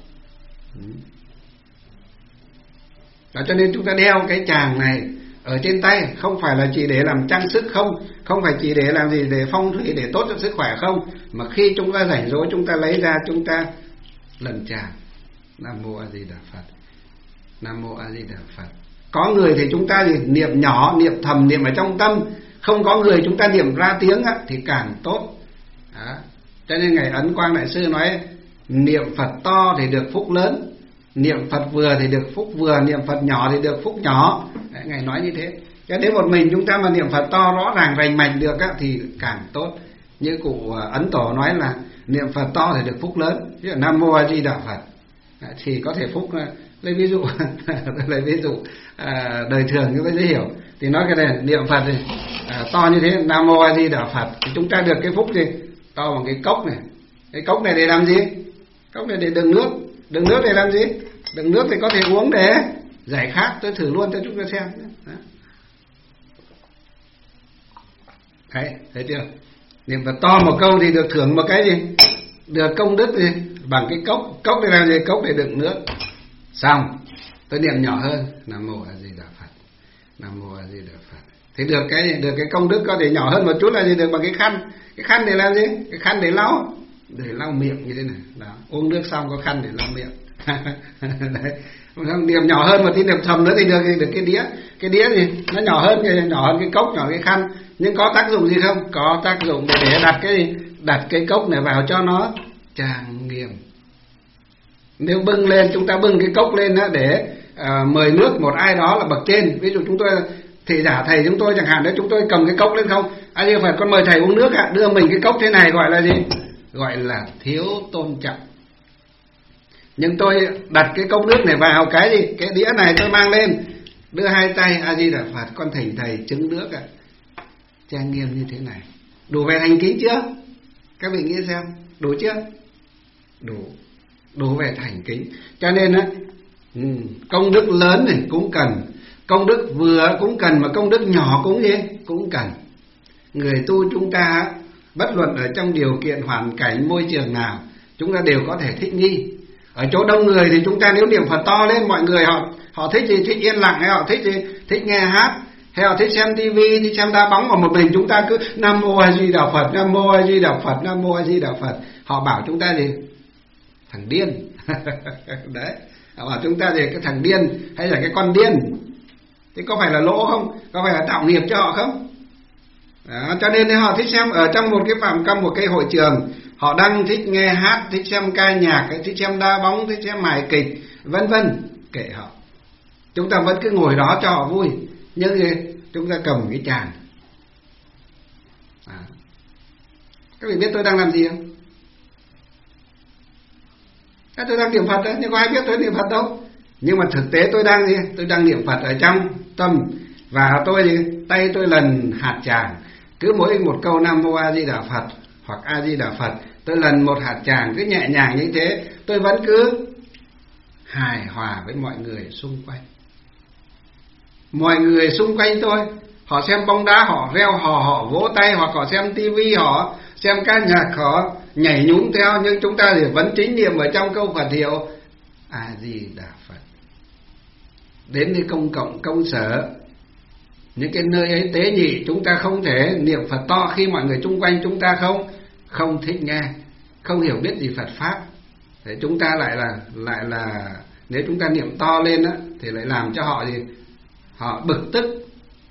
Đó, cho nên chúng ta đeo cái tràng này ở trên tay không phải là chỉ để làm trang sức, không phải chỉ để làm gì, để phong thủy, để tốt cho sức khỏe không, mà khi chúng ta rảnh rỗi chúng ta lấy ra, chúng ta lần tràng Nam Mô A Di Đà Phật, Nam Mô A Di Đà Phật. Có người thì chúng ta niệm nhỏ, niệm thầm, niệm ở trong tâm. Không có người chúng ta niệm ra tiếng thì càng tốt. Cho nên Ngài Ấn Quang Đại Sư nói niệm Phật to thì được phúc lớn, niệm Phật vừa thì được phúc vừa, niệm Phật nhỏ thì được phúc nhỏ. Ngài nói như thế. Cho đến một mình chúng ta mà niệm Phật to rõ ràng rành mạch được thì càng tốt. Như cụ Ấn Tổ nói là niệm Phật to thì được phúc lớn. Nam Mô A Di Đà Phật thì có thể phúc. Lấy ví dụ đời thường chúng ta dễ hiểu. Thì nói cái này niệm Phật thì to như thế, Nam Mô A Di Đà Phật, thì chúng ta được cái phúc gì? To bằng cái cốc này. Cái cốc này để làm gì? Cốc này để đựng nước. Đựng nước để làm gì? Đựng nước thì có thể uống để giải khát. Tôi thử luôn cho chúng ta xem. Đấy, thấy chưa? Niệm Phật to một câu thì được thưởng một cái gì? Được công đức gì? Bằng cái cốc. Cốc để làm gì? Cốc để đựng nước. Xong, tôi niệm nhỏ hơn Nam Mô A Di Đà Phật, Nam Mô A Di Đà Phật. Thì được cái công đức có thể nhỏ hơn một chút là gì? Được bằng cái khăn. Cái khăn để làm gì? Cái khăn để lau miệng như thế này. Đó, uống nước xong có khăn để lau miệng. Đấy. Niệm nhỏ hơn một tí, niệm thầm nữa thì được cái đĩa. Cái đĩa gì? Nó nhỏ hơn cái cốc, nhỏ cái khăn. Nhưng có tác dụng gì không? Có tác dụng để đặt cái cốc này vào cho nó trang nghiêm. Nếu bưng lên, chúng ta bưng cái cốc lên để mời nước một ai đó là bậc trên. Ví dụ chúng tôi thị giả thầy chúng tôi chẳng hạn, đấy chúng tôi cầm cái cốc lên không, ai như phải con mời thầy uống nước đưa mình cái cốc thế này gọi là gì? Gọi là thiếu tôn trọng. Nhưng tôi đặt cái cốc nước này vào cái gì? Cái đĩa này tôi mang lên, đưa hai tay A Di Đà Phật, con thỉnh thầy chứng nước ạ. Trang nghiêm như thế này đủ về thành kính chưa? Các vị nghĩ xem, đủ chưa? Đủ về thành kính. Cho nên á, công đức lớn này cũng cần, công đức vừa cũng cần, mà công đức nhỏ cũng cần. Người tu chúng ta bất luận ở trong điều kiện hoàn cảnh môi trường nào, chúng ta đều có thể thích nghi. Ở chỗ đông người thì chúng ta nếu niệm Phật to lên, mọi người họ thích gì? Thích yên lặng, hay họ thích gì? Thích nghe hát, hay họ thích xem tivi, thích xem đá bóng. Còn một mình chúng ta cứ Nam Mô A Di Đà Phật, Nam Mô A Di Đà Phật, Nam Mô A Di Đà Phật. Họ bảo chúng ta gì? Thằng điên. Đấy, họ bảo chúng ta gì? Cái thằng điên hay là cái con điên. Thế có phải là lỗ không? Có phải là tạo nghiệp cho họ không? Đó, cho nên họ thích xem ở trong một cái phạm trong một cái hội trường, họ đang thích nghe hát, thích xem ca nhạc, thích xem đá bóng, thích xem hài kịch, vân vân, kệ họ. Chúng ta vẫn cứ ngồi đó cho họ vui, nhưng chúng ta cầm cái tràng. Các vị biết tôi đang làm gì không? Tôi đang niệm Phật đấy, nhưng có ai biết tôi niệm Phật đâu. Nhưng mà thực tế tôi đang gì? Tôi đang niệm Phật ở trong tâm, và tay tôi lần hạt tràng. Cứ mỗi một câu Nam Mô A Di Đà Phật hoặc A Di Đà Phật, tôi lần một hạt tràng, cứ nhẹ nhàng như thế. Tôi vẫn cứ hài hòa với mọi người xung quanh. Mọi người xung quanh tôi, họ xem bóng đá, họ reo hò, họ vỗ tay, hoặc họ xem tivi, họ xem ca nhạc, họ nhảy nhún theo, nhưng chúng ta thì vẫn chính niệm ở trong câu Phật hiệu A Di Đà Phật. Đến đi công cộng, công sở, những cái nơi ấy tế nhị, chúng ta không thể niệm Phật to khi mọi người xung quanh chúng ta không thích nghe, không hiểu biết gì Phật pháp. Thế chúng ta lại là nếu chúng ta niệm to lên á, thì lại làm cho họ gì? Họ bực tức,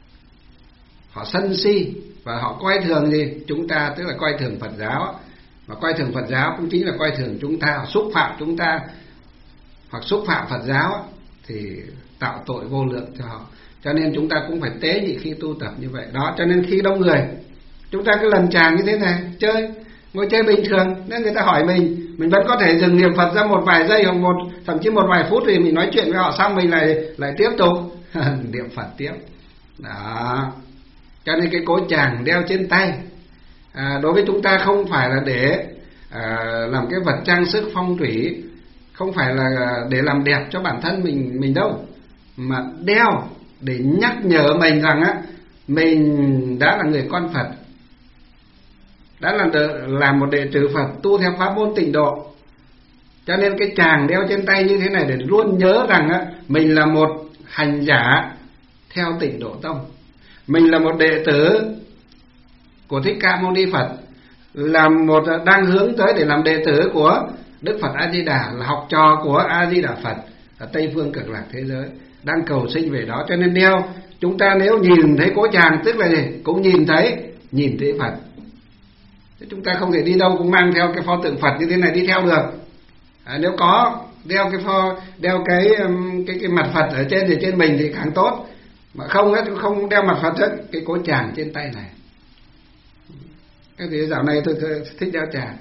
họ sân si, và họ coi thường gì? Chúng ta, tức là coi thường Phật giáo. Và coi thường Phật giáo cũng chính là coi thường chúng ta, hoặc xúc phạm chúng ta, hoặc xúc phạm Phật giáo, thì tạo tội vô lượng cho họ. Cho nên chúng ta cũng phải tế nhị khi tu tập như vậy. Đó, cho nên khi đông người, chúng ta cứ lần tràng như thế này, ngồi chơi bình thường. Nếu người ta hỏi mình vẫn có thể dừng niệm Phật ra một vài giây, hoặc thậm chí một vài phút, thì mình nói chuyện với họ xong mình lại tiếp tục niệm Phật tiếp. Đó, cho nên cái cối tràng đeo trên tay đối với chúng ta không phải là để làm cái vật trang sức phong thủy, không phải là để làm đẹp cho bản thân mình đâu, mà đeo để nhắc nhở mình rằng mình đã là người con Phật, đã là một đệ tử Phật tu theo pháp môn tịnh độ. Cho nên cái tràng đeo trên tay như thế này để luôn nhớ rằng mình là một hành giả theo tịnh độ tông, mình là một đệ tử của Thích Ca Mâu Ni Phật, là một đang hướng tới để làm đệ tử của Đức Phật A Di Đà, là học trò của A Di Đà Phật ở Tây phương Cực Lạc thế giới, đang cầu sinh về đó. Cho nên đeo, chúng ta nếu nhìn thấy cỗ tràng, tức là gì? Cũng nhìn thấy Phật. Chúng ta không thể đi đâu cũng mang theo cái pho tượng Phật như thế này đi theo được. Nếu có đeo cái mặt Phật ở trên thì trên mình thì càng tốt, mà không đeo mặt Phật ấy, cái cỗ tràng trên tay này. Cái thì dạo này tôi thích đeo tràng,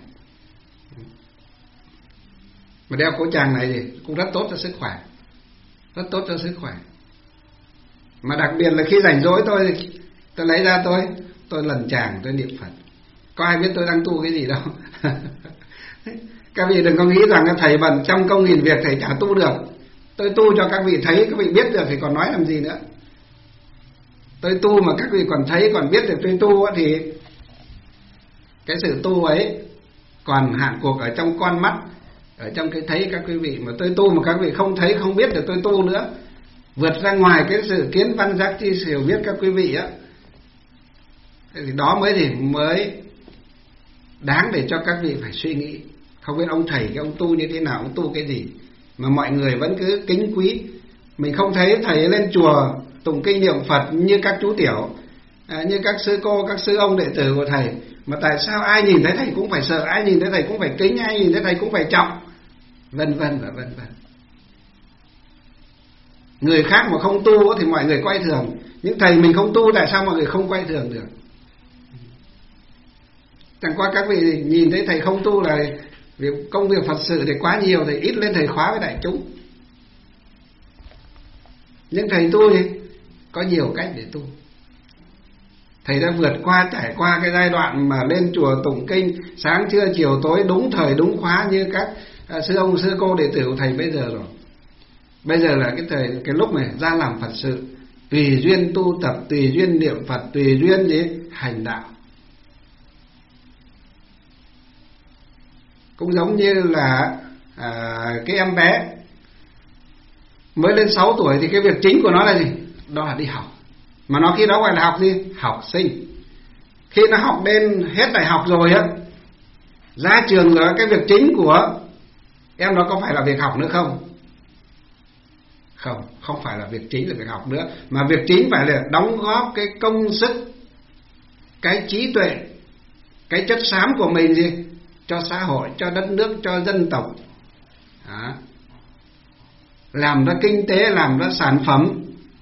mà đeo cỗ tràng này thì cũng rất tốt cho sức khỏe, rất tốt cho sức khỏe. Mà đặc biệt là khi rảnh rỗi tôi lấy ra tôi lần tràng, tôi niệm Phật. Có ai biết tôi đang tu cái gì đâu. Các vị đừng có nghĩ rằng thầy bận trăm công nghìn việc thầy chả tu được. Tôi tu cho các vị thấy, các vị biết được thì còn nói làm gì nữa. Tôi tu mà các vị còn thấy, còn biết được tôi tu thì cái sự tu ấy còn hạn cuộc ở trong con mắt, ở trong cái thấy các quý vị. Mà tôi tu mà các vị không thấy, không biết được tôi tu nữa, vượt ra ngoài cái sự kiến văn giác chi hiểu biết các quý vị á, thì đó mới đáng để cho các vị phải suy nghĩ. Không biết ông thầy, cái ông tu như thế nào, ông tu cái gì mà mọi người vẫn cứ kính quý. Mình không thấy thầy lên chùa tụng kinh niệm Phật như các chú tiểu, như các sư cô, các sư ông đệ tử của thầy, mà tại sao ai nhìn thấy thầy cũng phải sợ, ai nhìn thấy thầy cũng phải kính, ai nhìn thấy thầy cũng phải trọng, vân vân và vân vân. Người khác mà không tu thì mọi người coi thường, nhưng thầy mình không tu tại sao mọi người không coi thường được? Chẳng qua các vị nhìn thấy thầy không tu là việc công việc Phật sự thì quá nhiều, thì ít lên thầy khóa với đại chúng. Nhưng thầy tu thì có nhiều cách để tu. Thầy đã vượt qua, trải qua cái giai đoạn mà lên chùa tụng kinh sáng trưa chiều tối đúng thời đúng khóa như các sư ông sư cô đệ tử của thầy bây giờ rồi. Bây giờ là cái lúc này ra làm Phật sự, tùy duyên tu tập, tùy duyên niệm Phật, tùy duyên gì hành đạo. Cũng giống như là cái em bé mới lên 6 tuổi thì cái việc chính của nó là gì? Đó là đi học. Mà nó khi đó gọi là học gì? Học sinh. Khi nó học đến hết đại học rồi á, ra trường rồi, cái việc chính của em đó có phải là việc học nữa không? Không phải là việc chính là việc học nữa, mà việc chính phải là đóng góp cái công sức, cái trí tuệ, cái chất xám của mình gì? Cho xã hội, cho đất nước, cho dân tộc. Đó. Làm ra kinh tế, làm ra sản phẩm,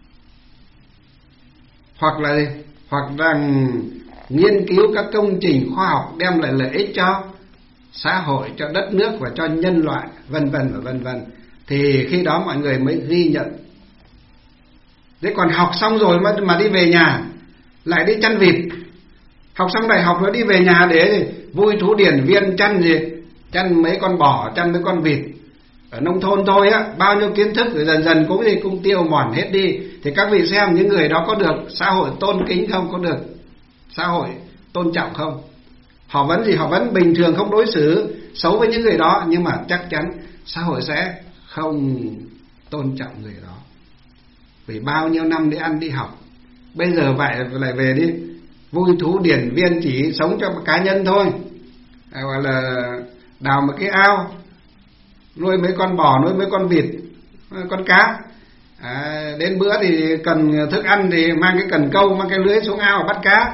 hoặc là nghiên cứu các công trình khoa học đem lại lợi ích cho xã hội, cho đất nước và cho nhân loại, vân vân và vân vân. Thì khi đó mọi người mới ghi nhận. Thế còn học xong rồi mà đi về nhà lại đi chăn vịt. Học xong đại học rồi đi về nhà để vui thú điển viên chăn gì? Chăn mấy con bò, chăn mấy con vịt. Ở nông thôn thôi á, bao nhiêu kiến thức rồi dần dần cũng tiêu mòn hết đi. Thì các vị xem những người đó có được xã hội tôn kính không? Có được xã hội tôn trọng không? Họ vẫn bình thường, không đối xử xấu với những người đó, nhưng mà chắc chắn xã hội sẽ không tôn trọng người đó. Vì bao nhiêu năm đi ăn đi học, bây giờ vậy lại về đi vui thú điển viên, chỉ sống cho cá nhân thôi. Gọi là đào một cái ao, nuôi mấy con bò, nuôi mấy con vịt, con cá. Đến bữa thì cần thức ăn thì mang cái cần câu, mang cái lưới xuống ao bắt cá.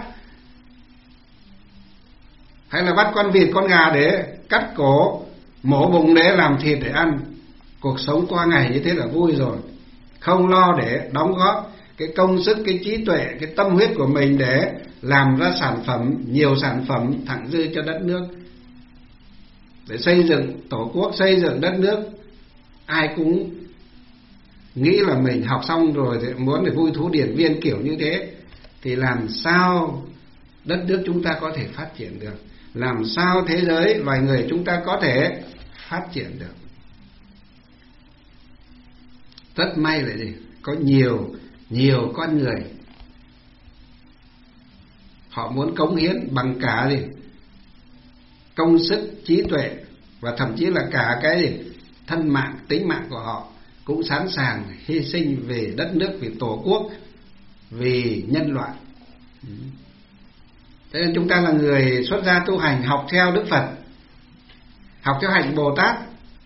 Hay là bắt con vịt, con gà để cắt cổ, mổ bụng để làm thịt để ăn. Cuộc sống qua ngày như thế là vui rồi. Không lo để đóng góp cái công sức, cái trí tuệ, cái tâm huyết của mình để làm ra sản phẩm, nhiều sản phẩm thặng dư cho đất nước, để xây dựng tổ quốc, xây dựng đất nước. Ai cũng nghĩ là mình học xong rồi thì muốn để vui thú điển viên kiểu như thế, thì làm sao đất nước chúng ta có thể phát triển được, làm sao thế giới loài người chúng ta có thể phát triển được. Rất may là gì? Có nhiều con người họ muốn cống hiến bằng cả gì? Công sức, trí tuệ, và thậm chí là cả cái gì? Thân mạng, tính mạng của họ cũng sẵn sàng hy sinh vì đất nước, vì tổ quốc, vì nhân loại. Thế nên chúng ta là người xuất gia tu hành, học theo Đức Phật, học theo hạnh Bồ Tát,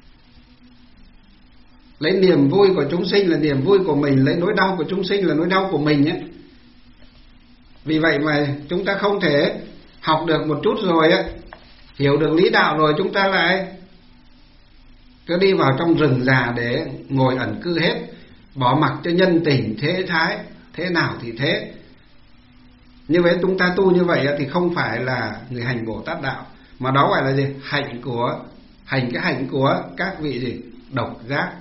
lấy niềm vui của chúng sinh là niềm vui của mình, lấy nỗi đau của chúng sinh là nỗi đau của mình ấy. Vì vậy mà chúng ta không thể học được một chút rồi ấy, hiểu được lý đạo rồi chúng ta lại cứ đi vào trong rừng già để ngồi ẩn cư hết, bỏ mặc cho nhân tình thế thái, thế nào thì thế. Như vậy chúng ta tu như vậy thì không phải là người hành Bồ Tát đạo, mà đó gọi là gì? Hành cái hạnh của các vị gì? Độc giác.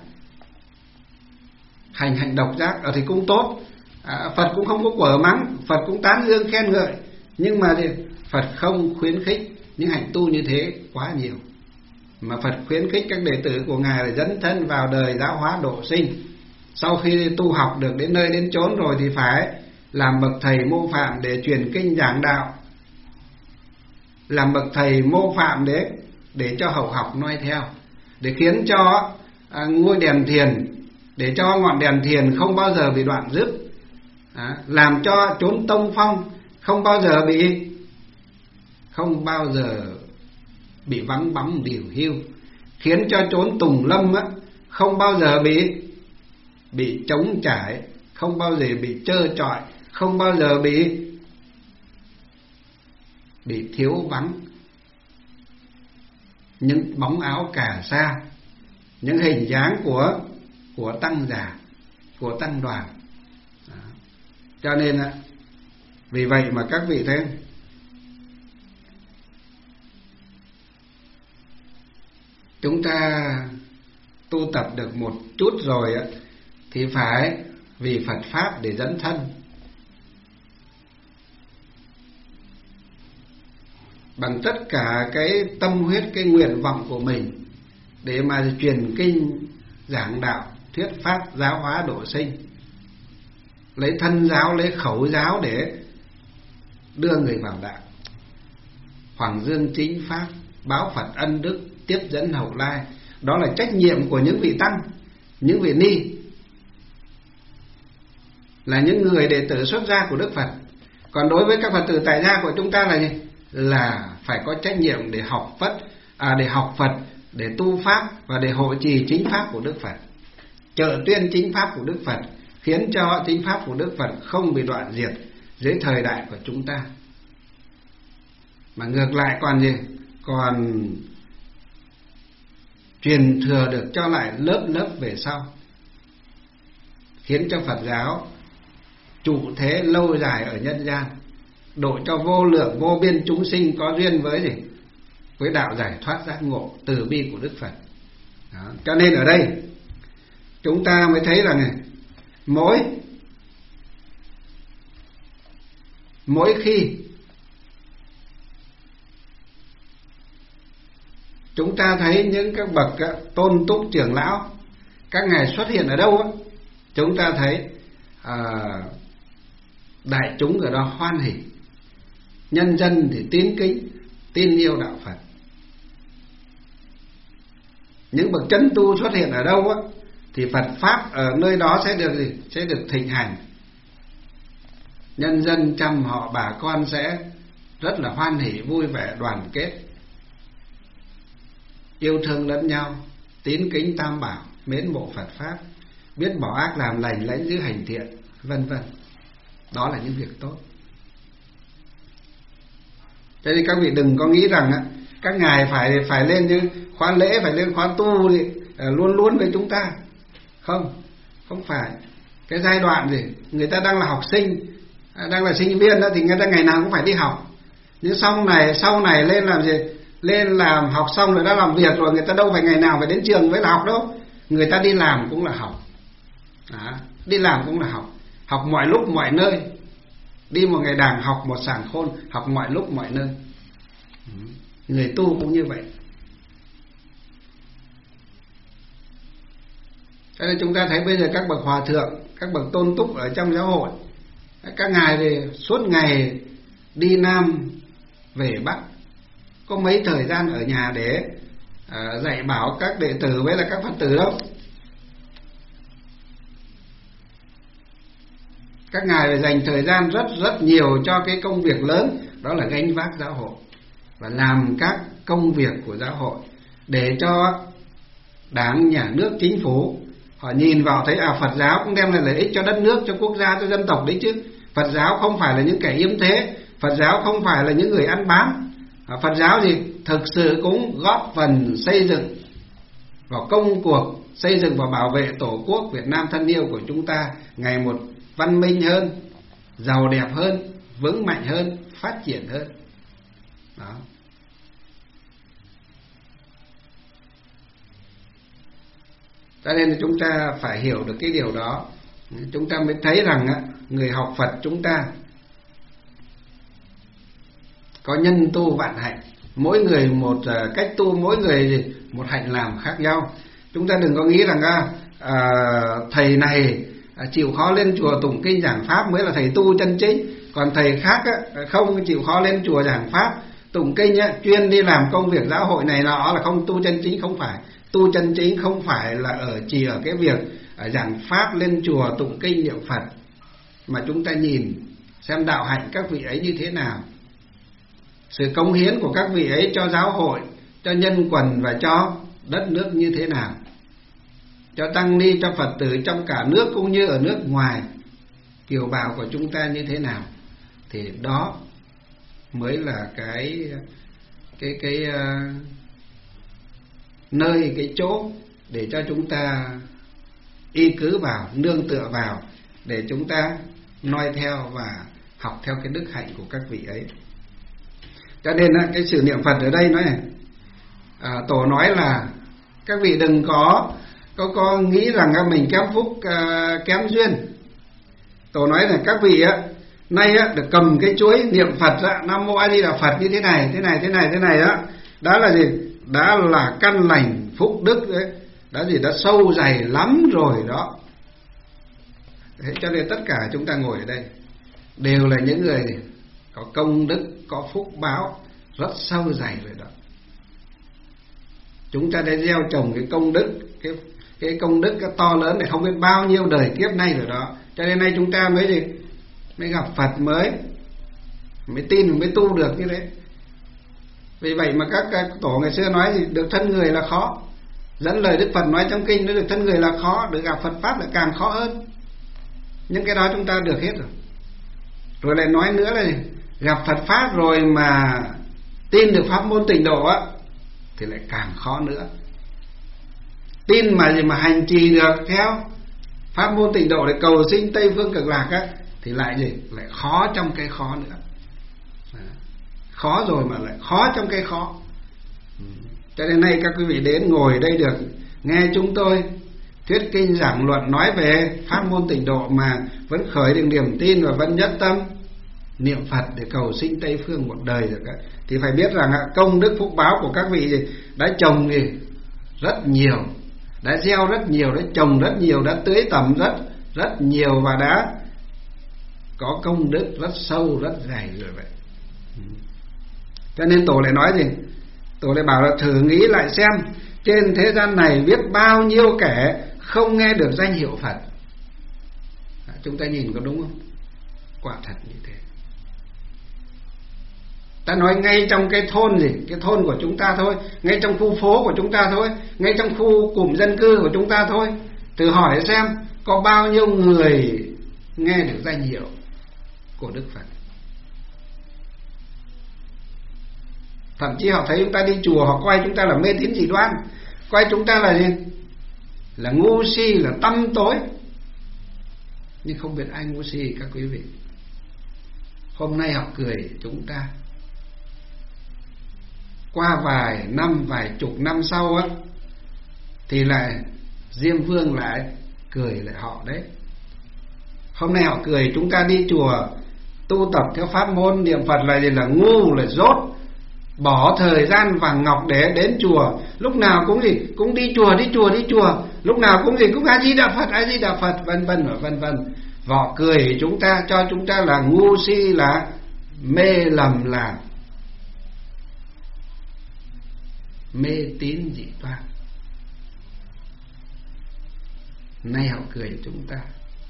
Hành độc giác thì cũng tốt. Phật cũng không có quở mắng, Phật cũng tán dương khen ngợi, nhưng mà Phật không khuyến khích những hạnh tu như thế quá nhiều, mà Phật khuyến khích các đệ tử của Ngài là dấn thân vào đời giáo hóa độ sinh. Sau khi tu học được đến nơi đến chốn rồi thì phải làm bậc thầy mô phạm để truyền kinh giảng đạo, làm bậc thầy mô phạm để cho hậu học noi theo, để khiến cho ngôi đèn thiền, để cho ngọn đèn thiền không bao giờ bị đoạn dứt, làm cho chốn tông phong không bao giờ bị vắng bóng điều hiu, khiến cho chốn tùng lâm không bao giờ bị trống trải, không bao giờ bị trơ trọi, không bao giờ bị thiếu vắng những bóng áo cà sa, những hình dáng của tăng già, của tăng đoàn. Đó. Cho nên vì vậy mà các vị thấy chúng ta tu tập được một chút rồi thì phải vì Phật Pháp để dẫn thân. Bằng tất cả cái tâm huyết, cái nguyện vọng của mình để mà truyền kinh, giảng đạo, thuyết pháp, giáo hóa độ sinh, lấy thân giáo, lấy khẩu giáo để đưa người vào đạo, hoàng dương chính pháp, báo Phật ân đức, tiếp dẫn hậu lai. Đó là trách nhiệm của những vị tăng, những vị ni, là những người đệ tử xuất gia của Đức Phật. Còn đối với các Phật tử tại gia của chúng ta là gì? Là phải có trách nhiệm để học Phật, để tu pháp và để hộ trì chính pháp của Đức Phật, trợ tuyên chính pháp của Đức Phật, khiến cho chính pháp của Đức Phật không bị đoạn diệt dưới thời đại của chúng ta. Mà ngược lại còn gì? Còn truyền thừa được cho lại lớp lớp về sau, khiến cho Phật giáo trụ thế lâu dài ở nhân gian, độ cho vô lượng vô biên chúng sinh có duyên với gì? Với đạo giải thoát giác ngộ từ bi của Đức Phật. Đó. Cho nên ở đây chúng ta mới thấy rằng này, mỗi khi chúng ta thấy những các bậc tôn túc trưởng lão, các ngài xuất hiện ở đâu á, chúng ta thấy đại chúng ở đó hoan hỉ, nhân dân thì tín kính, tin yêu đạo Phật. Những bậc chân tu xuất hiện ở đâu á, thì Phật pháp ở nơi đó sẽ được gì? Sẽ được thịnh hành. Nhân dân trăm họ bà con sẽ rất là hoan hỉ, vui vẻ, đoàn kết, yêu thương lẫn nhau, tín kính tam bảo, mến mộ Phật pháp, biết bỏ ác làm lành, lãnh giữ hành thiện, vân vân. Đó là những việc tốt. Cho nên các vị đừng có nghĩ rằng các ngài phải lên như khóa lễ, phải lên khóa tu thì luôn luôn với chúng ta. Không phải. Cái giai đoạn gì người ta đang là học sinh, đang là sinh viên đó, thì người ta ngày nào cũng phải đi học. Nhưng sau này lên làm gì? Lên làm học xong rồi đã làm việc rồi, người ta đâu phải ngày nào phải đến trường mới là học đâu. Người ta đi làm cũng là học. Đó, đi làm cũng là học. Học mọi lúc mọi nơi. Đi một ngày đàng học một sàng khôn, học mọi lúc mọi nơi. Người tu cũng như vậy. Cho nên chúng ta thấy bây giờ các bậc hòa thượng, các bậc tôn túc ở trong giáo hội, các ngài thì suốt ngày đi Nam về Bắc, có mấy thời gian ở nhà để dạy bảo các đệ tử với là các Phật tử đâu. Các ngài phải dành thời gian rất nhiều cho cái công việc lớn, đó là gánh vác giáo hội và làm các công việc của giáo hội, để cho Đảng, Nhà nước, Chính phủ họ nhìn vào thấy Phật giáo cũng đem lại lợi ích cho đất nước, cho quốc gia, cho dân tộc đấy chứ. Phật giáo không phải là những kẻ yếm thế, Phật giáo không phải là những người ăn bám. Phật giáo gì? Thực sự cũng góp phần xây dựng vào công cuộc xây dựng và bảo vệ Tổ quốc Việt Nam thân yêu của chúng ta ngày một văn minh hơn, giàu đẹp hơn, vững mạnh hơn, phát triển hơn. Đó. Cho nên chúng ta phải hiểu được cái điều đó, chúng ta mới thấy rằng người học Phật chúng ta có nhân tu vạn hạnh, mỗi người một cách tu, mỗi người một hạnh làm khác nhau. Chúng ta đừng có nghĩ rằng thầy này chịu khó lên chùa tụng kinh giảng pháp mới là thầy tu chân chính, còn thầy khác không chịu khó lên chùa giảng pháp tụng kinh chuyên đi làm công việc giáo hội này nọ là không tu chân chính. Không phải. Tu chân chính không phải là chỉ ở cái việc giảng pháp, lên chùa tụng kinh niệm Phật, mà chúng ta nhìn xem đạo hạnh các vị ấy như thế nào, sự cống hiến của các vị ấy cho giáo hội, cho nhân quần và cho đất nước như thế nào, cho tăng ni, cho Phật tử trong cả nước cũng như ở nước ngoài, kiều bào của chúng ta như thế nào, thì đó mới là cái nơi, cái chỗ để cho chúng ta y cứ vào, nương tựa vào, để chúng ta noi theo và học theo cái đức hạnh của các vị ấy. Cho nên cái sự niệm Phật ở đây nói này, Tổ nói là các vị đừng có nghĩ rằng mình kém phúc, kém duyên, Tổ nói là các vị á, nay á được cầm cái chuỗi niệm Phật á, Nam Mô A Di Đà Phật như thế này á, đó là gì? Đã là căn lành phúc đức đấy, đã sâu dày lắm rồi đó. Thế cho nên tất cả chúng ta ngồi ở đây đều là những người có công đức, có phúc báo rất sâu dày rồi đó. Chúng ta đã gieo trồng cái công đức, cái công đức cái to lớn này không biết bao nhiêu đời kiếp nay rồi đó. Cho nên nay chúng ta mới gặp Phật, mới tin, mới tu được như thế. Vì vậy mà các tổ ngày xưa nói gì được thân người là khó. Dẫn lời Đức Phật nói trong kinh, nó được thân người là khó, được gặp Phật Pháp lại càng khó hơn. Nhưng cái đó chúng ta được hết rồi. Rồi lại nói nữa là gặp Phật Pháp rồi mà tin được pháp môn tịnh độ á thì lại càng khó nữa. Tin mà hành trì được theo pháp môn tịnh độ để cầu sinh Tây Phương Cực Lạc á thì lại lại khó trong cái khó nữa. Khó rồi mà lại khó trong cái khó. Cho nên nay các quý vị đến ngồi đây được nghe chúng tôi thuyết kinh giảng luận nói về pháp môn tịnh độ mà vẫn khởi được niềm tin và vẫn nhất tâm niệm Phật để cầu sinh Tây Phương một đời được ấy, thì phải biết rằng công đức phúc báo của các vị đã trồng rất nhiều, đã gieo rất nhiều, đã trồng rất nhiều, đã tưới tẩm rất nhiều và đã có công đức rất sâu, rất dày rồi vậy. Cho nên tổ lại nói gì? Tổ lại bảo là thử nghĩ lại xem, trên thế gian này biết bao nhiêu kẻ không nghe được danh hiệu Phật. Chúng ta nhìn có đúng không? Quả thật như thế. Ta nói ngay trong cái thôn cái thôn của chúng ta thôi, ngay trong khu phố của chúng ta thôi, ngay trong khu cụm dân cư của chúng ta thôi, thử hỏi xem có bao nhiêu người nghe được danh hiệu của Đức Phật. Thậm chí họ thấy chúng ta đi chùa, họ coi chúng ta là mê tín dị đoan, coi chúng ta là gì? Là ngu si, là tăm tối. Nhưng không biết ai ngu si các quý vị. Hôm nay họ cười chúng ta, qua vài năm, vài chục năm sau á thì lại Diêm Vương lại cười lại họ đấy. Hôm nay họ cười chúng ta đi chùa tu tập theo pháp môn niệm Phật là gì? Là ngu, là dốt, bỏ thời gian vàng ngọc để đến chùa, lúc nào cũng cũng đi chùa, lúc nào cũng A Di Đà Phật, vân vân. Họ cười chúng ta, cho chúng ta là ngu si, là mê lầm, là mê tín dị đoan. Nay họ cười chúng ta.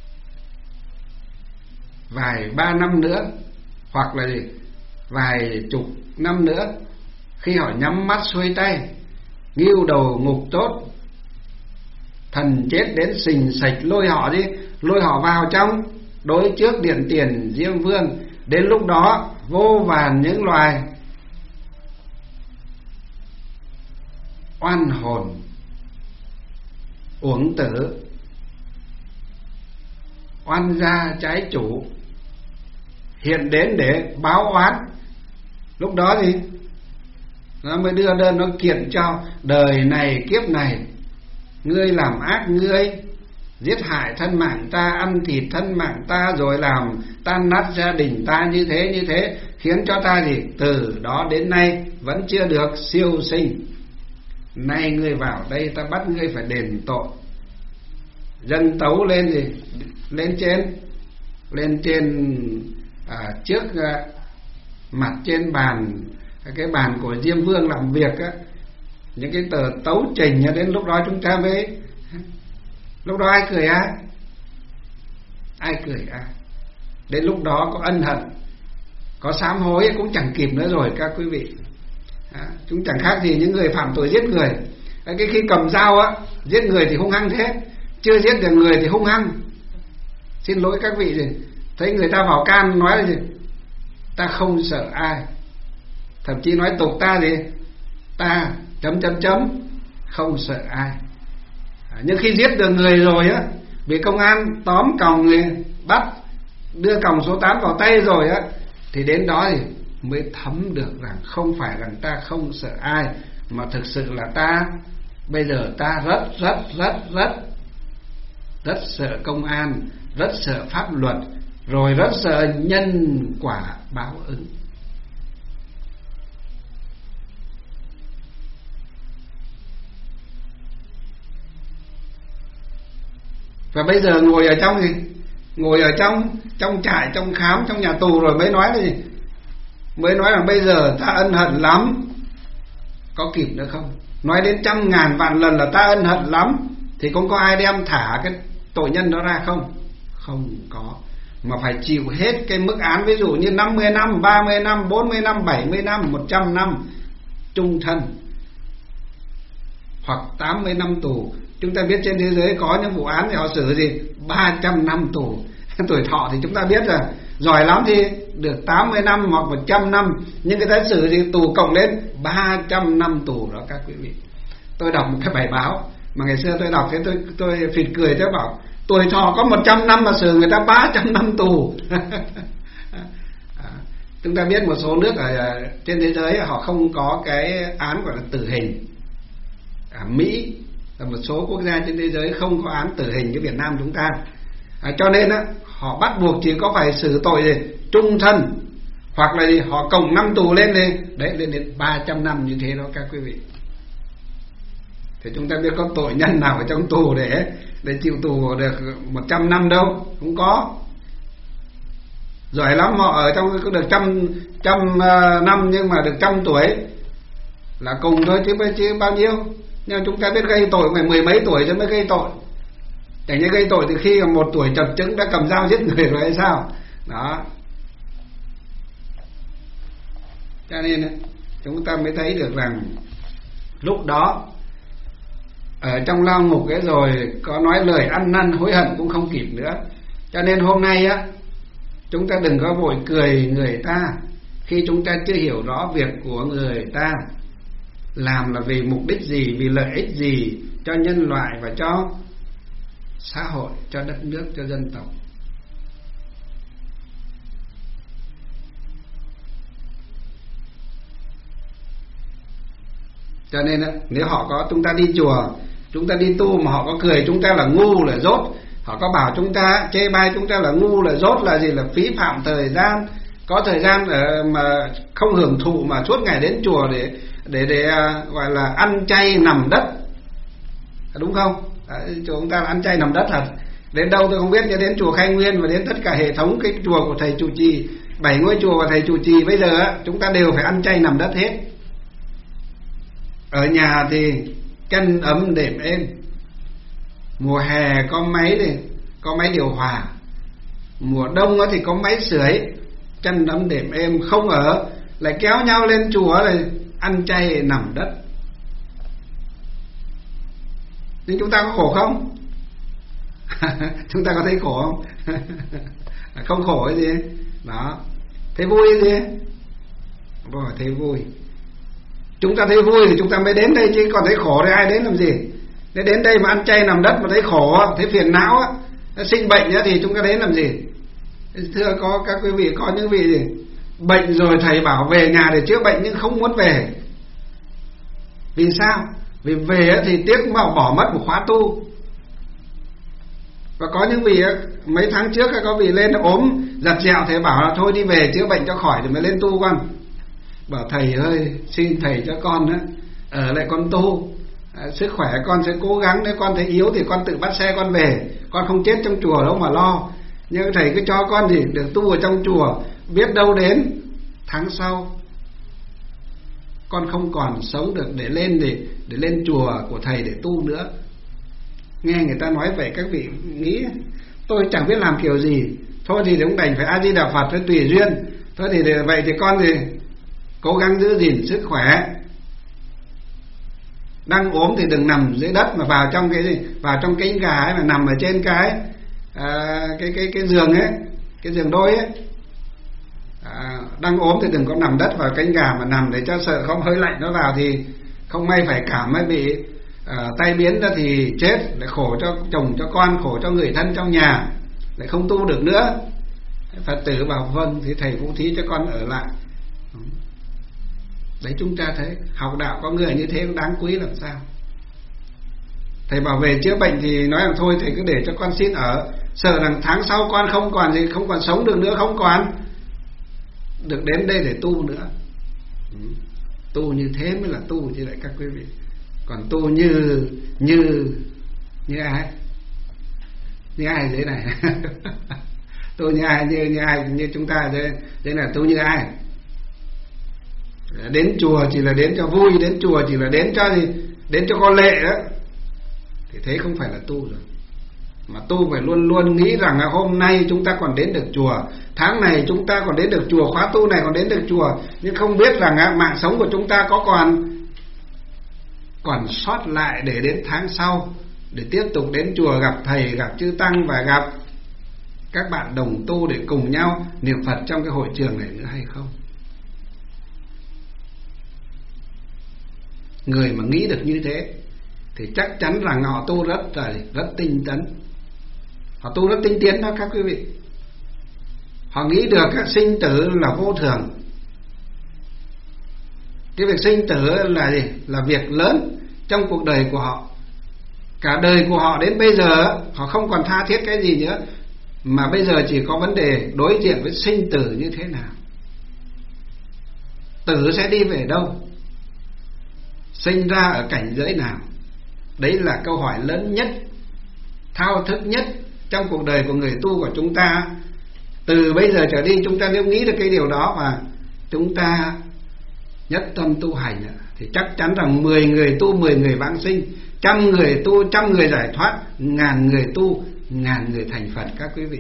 Vài 3 năm nữa, hoặc là vài chục năm nữa, khi họ nhắm mắt xuôi tay, nghiêu đầu ngục tốt, thần chết đến sình sạch lôi họ vào trong đối trước điện tiền Diêm Vương. Đến lúc đó vô vàn những loài oan hồn uổng tử, oan gia trái chủ hiện đến để báo oán. Lúc đó thì nó mới đưa đơn, nó kiện cho đời này kiếp này ngươi làm ác, ngươi giết hại thân mạng ta, ăn thịt thân mạng ta, rồi làm tan nát gia đình ta như thế, khiến cho ta từ đó đến nay vẫn chưa được siêu sinh. Nay ngươi vào đây ta bắt ngươi phải đền tội. Dân tấu lên lên trên trước mặt trên bàn, cái bàn của Diêm Vương làm việc á, những cái tờ tấu trình. Đến lúc đó chúng ta mới, lúc đó ai cười ai? Đến lúc đó có ân hận, có sám hối cũng chẳng kịp nữa rồi các quý vị. Chúng chẳng khác gì những người phạm tội giết người. Cái khi cầm dao á, giết người thì hung hăng thế, chưa giết được người thì hung hăng. Xin lỗi các vị gì, thấy người ta vào can nói là gì? Ta không sợ ai, thậm chí nói tục ta ta ... không sợ ai. Nhưng khi giết được người rồi á, bị công an tóm còng người, bắt đưa còng số 8 vào tay rồi á, thì đến đó thì mới thấm được rằng không phải rằng ta không sợ ai, mà thực sự là ta bây giờ ta rất rất sợ công an, rất sợ pháp luật, rồi rất sợ nhân quả báo ứng. Và bây giờ ngồi ở trong gì? Ngồi ở trong trại, trong khám, trong nhà tù rồi mới nói là gì? Mới nói là bây giờ ta ân hận lắm. Có kịp nữa không? Nói đến 100.000 vạn lần là ta ân hận lắm, thì cũng có ai đem thả cái tội nhân đó ra không? Không có. Mà phải chịu hết cái mức án, ví dụ như 50 năm, 30 năm, 40 năm, 70 năm, 100 năm chung thân, hoặc 80 năm tù. Chúng ta biết trên thế giới có những vụ án thì họ xử gì 300 năm tù. Tuổi thọ thì chúng ta biết rồi, giỏi lắm thì được 80 năm hoặc 100 năm, nhưng người ta xử gì tù cộng đến 300 năm tù đó các quý vị. Tôi đọc một cái bài báo mà ngày xưa tôi đọc thế tôi phịt cười, tôi bảo tuổi thọ có 100 năm mà xử người ta 300 năm tù. Chúng ta biết một số nước ở trên thế giới họ không có cái án gọi là tử hình. Mỹ và một số quốc gia trên thế giới không có án tử hình như Việt Nam chúng ta. Cho nên họ bắt buộc chỉ có phải xử tội gì trung thân, hoặc là gì họ cộng năm tù lên đi, đấy lên đến 300 năm như thế đó các quý vị. Thì chúng ta biết có tội nhân nào ở trong tù để chịu tù được 100 năm đâu, không có. Giỏi lắm họ ở trong có được trăm năm nhưng mà được 100 tuổi là cùng thôi, chứ bao nhiêu. Nhưng mà chúng ta biết gây tội phải 10 mấy tuổi cho mới gây tội. Chẳng như gây tội từ khi 1 tuổi chập chững đã cầm dao giết người rồi hay sao đó. Cho nên chúng ta mới thấy được rằng lúc đó ở trong lao ngục ấy rồi có nói lời ăn năn hối hận cũng không kịp nữa. Cho nên hôm nay chúng ta đừng có vội cười người ta khi chúng ta chưa hiểu rõ việc của người ta làm là vì mục đích gì, vì lợi ích gì cho nhân loại và cho xã hội, cho đất nước, cho dân tộc. Cho nên nếu họ có, chúng ta đi chùa, chúng ta đi tu mà họ có cười chúng ta là ngu là dốt, họ có bảo chúng ta chê bai chúng ta là ngu là dốt là gì, là phí phạm thời gian, có thời gian mà không hưởng thụ mà suốt ngày đến chùa để gọi là ăn chay nằm đất, đúng không? Chúng ta ăn chay nằm đất thật. Đến đâu tôi không biết, đến chùa Khai Nguyên và đến tất cả hệ thống cái chùa của thầy trụ trì, 7 ngôi chùa và thầy trụ trì bây giờ chúng ta đều phải ăn chay nằm đất hết. Ở nhà thì chăn ấm đệm êm, mùa hè có máy điều hòa, mùa đông thì có máy sưởi, chăn ấm đệm êm. Không ở lại kéo nhau lên chùa rồi ăn chay nằm đất. Nhưng chúng ta có khổ không? Chúng ta có thấy khổ không? Không khổ cái gì đó. Thấy vui cái gì? Rồi thấy vui. Chúng ta thấy vui thì chúng ta mới đến đây, chứ còn thấy khổ thì ai đến làm gì? Nếu đến đây mà ăn chay nằm đất mà thấy khổ, thấy phiền não, sinh bệnh thì chúng ta đến làm gì? Thưa có các quý vị, có những vị gì bệnh rồi thầy bảo về nhà để chữa bệnh nhưng không muốn về. Vì sao? Vì về thì tiếc mà bỏ mất một khóa tu. Và có những vị mấy tháng trước có vị lên ốm giặt dẹo, thầy bảo là thôi đi về chữa bệnh cho khỏi rồi mới lên tu con. Bảo thầy ơi, xin thầy cho con ở lại con tu, sức khỏe con sẽ cố gắng, nếu con thấy yếu thì con tự bắt xe con về, con không chết trong chùa đâu mà lo. Nhưng thầy cứ cho con thì được tu ở trong chùa, biết đâu đến tháng sau con không còn sống được để lên chùa của thầy để tu nữa. Nghe người ta nói vậy các vị nghĩ tôi chẳng biết làm kiểu gì, thôi thì cũng đành phải A Di Đà Phật, thôi tùy duyên. Thôi thì vậy thì con thì cố gắng giữ gìn sức khỏe. Đang ốm thì đừng nằm dưới đất mà vào trong trong cánh gà ấy, mà nằm ở trên cái giường ấy, cái giường đôi ấy. Đang ốm thì đừng có nằm đất vào cánh gà mà nằm, để cho sợ không hơi lạnh nó vào thì không may phải cảm hay bị tai biến ra thì chết, lại khổ cho chồng cho con, khổ cho người thân trong nhà, lại không tu được nữa. Phật tử bảo vâng thì thầy cũng thí cho con ở lại. Đấy, chúng ta thấy học đạo có người như thế đáng quý làm sao. Thầy bảo về chữa bệnh thì nói rằng thôi thầy cứ để cho con xin ở, sợ rằng tháng sau con không còn sống được nữa, không còn được đến đây để tu nữa. Tu như thế mới là tu chứ lại các quý vị. Còn tu như ai? Như ai thế này? Tu như ai? Như chúng ta thế là tu như ai? Đến chùa chỉ là đến cho vui, đến chùa chỉ là đến cho gì? Đến cho có lệ đó. Thì thế không phải là tu rồi. Mà tu phải luôn luôn nghĩ rằng là hôm nay chúng ta còn đến được chùa, tháng này chúng ta còn đến được chùa, khóa tu này còn đến được chùa, nhưng không biết rằng mạng sống của chúng ta có còn sót lại để đến tháng sau, để tiếp tục đến chùa gặp thầy, gặp chư tăng và gặp các bạn đồng tu để cùng nhau niệm Phật trong cái hội trường này nữa hay không. Người mà nghĩ được như thế thì chắc chắn rằng họ tu rất tinh tấn, họ tu rất tinh tiến đó các quý vị. Họ nghĩ được các sinh tử là vô thường. Cái việc sinh tử là gì? Là việc lớn trong cuộc đời của họ. Cả đời của họ đến bây giờ họ không còn tha thiết cái gì nữa, mà bây giờ chỉ có vấn đề đối diện với sinh tử như thế nào. Tử sẽ đi về đâu? Sinh ra ở cảnh giới nào? Đấy là câu hỏi lớn nhất, thao thức nhất trong cuộc đời của người tu của chúng ta. Từ bây giờ trở đi chúng ta nếu nghĩ được cái điều đó và chúng ta nhất tâm tu hành thì chắc chắn rằng 10 người tu 10 người vãng sinh, 100 người tu 100 người giải thoát, 1000 người tu 1000 người thành Phật các quý vị.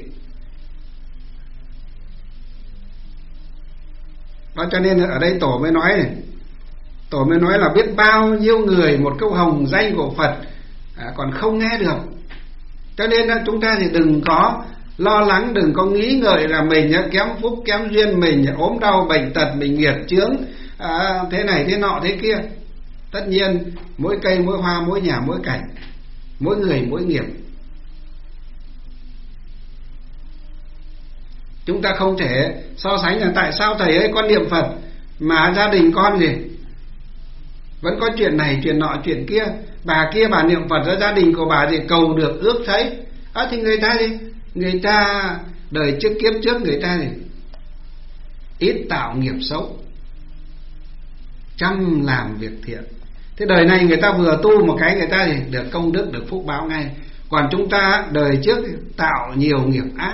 Đó cho nên ở đây Tổ mới nói là biết bao nhiêu người một câu hồng danh của Phật còn không nghe được. Cho nên chúng ta thì đừng có lo lắng, đừng có nghĩ ngợi là mình kém phúc kém duyên, mình ốm đau bệnh tật, mình nghiệp chướng thế này thế nọ thế kia. Tất nhiên mỗi cây mỗi hoa, mỗi nhà mỗi cảnh, mỗi người mỗi nghiệp. Chúng ta không thể so sánh là tại sao thầy ơi con niệm Phật mà gia đình con gì vẫn có chuyện này chuyện nọ chuyện kia, bà kia bà niệm Phật ra gia đình của bà thì cầu được ước thấy. Thì người ta gì? Người ta đời trước kiếp trước người ta gì? Ít tạo nghiệp xấu, chăm làm việc thiện. Thế đời này người ta vừa tu một cái người ta thì được công đức, được phúc báo ngay. Còn chúng ta đời trước tạo nhiều nghiệp ác,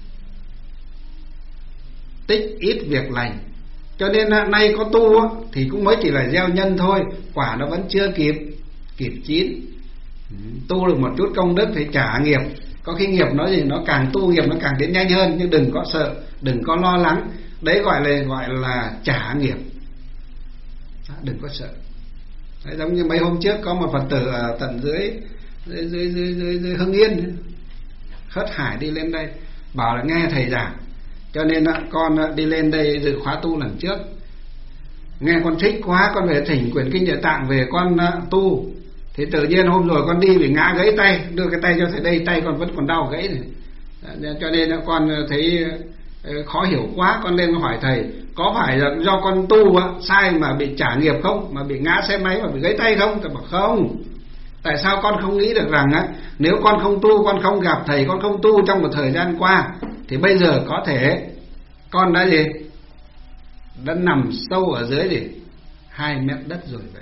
tích ít việc lành. Cho nên nay có tu thì cũng mới chỉ là gieo nhân thôi, quả nó vẫn chưa kịp chín. Tu được một chút công đức thì trả nghiệp. Có khi nghiệp nó gì, nó càng tu nghiệp nó càng đến nhanh hơn, nhưng đừng có sợ, đừng có lo lắng. Đấy gọi là trả nghiệp. Đừng có sợ. Đấy, giống như mấy hôm trước có một Phật tử ở tận dưới Hưng Yên, Hớt Hải đi lên đây bảo là nghe thầy giảng, cho nên con đi lên đây dự khóa tu lần trước, nghe con thích quá, con về thỉnh quyển kinh Địa Tạng về con tu. Thì tự nhiên hôm rồi con đi bị ngã gãy tay, đưa cái tay cho thầy đây, tay con vẫn còn đau gãy này. Cho nên con thấy khó hiểu quá, con lên hỏi thầy có phải là do con tu sai mà bị trả nghiệp không, mà bị ngã xe máy mà bị gãy tay không? Thầy bảo không. Tại sao con không nghĩ được rằng nếu con không tu, con không gặp thầy, con không tu trong một thời gian qua, thì bây giờ có thể con đã gì? Đã nằm sâu ở dưới gì? 2 mét đất rồi vậy.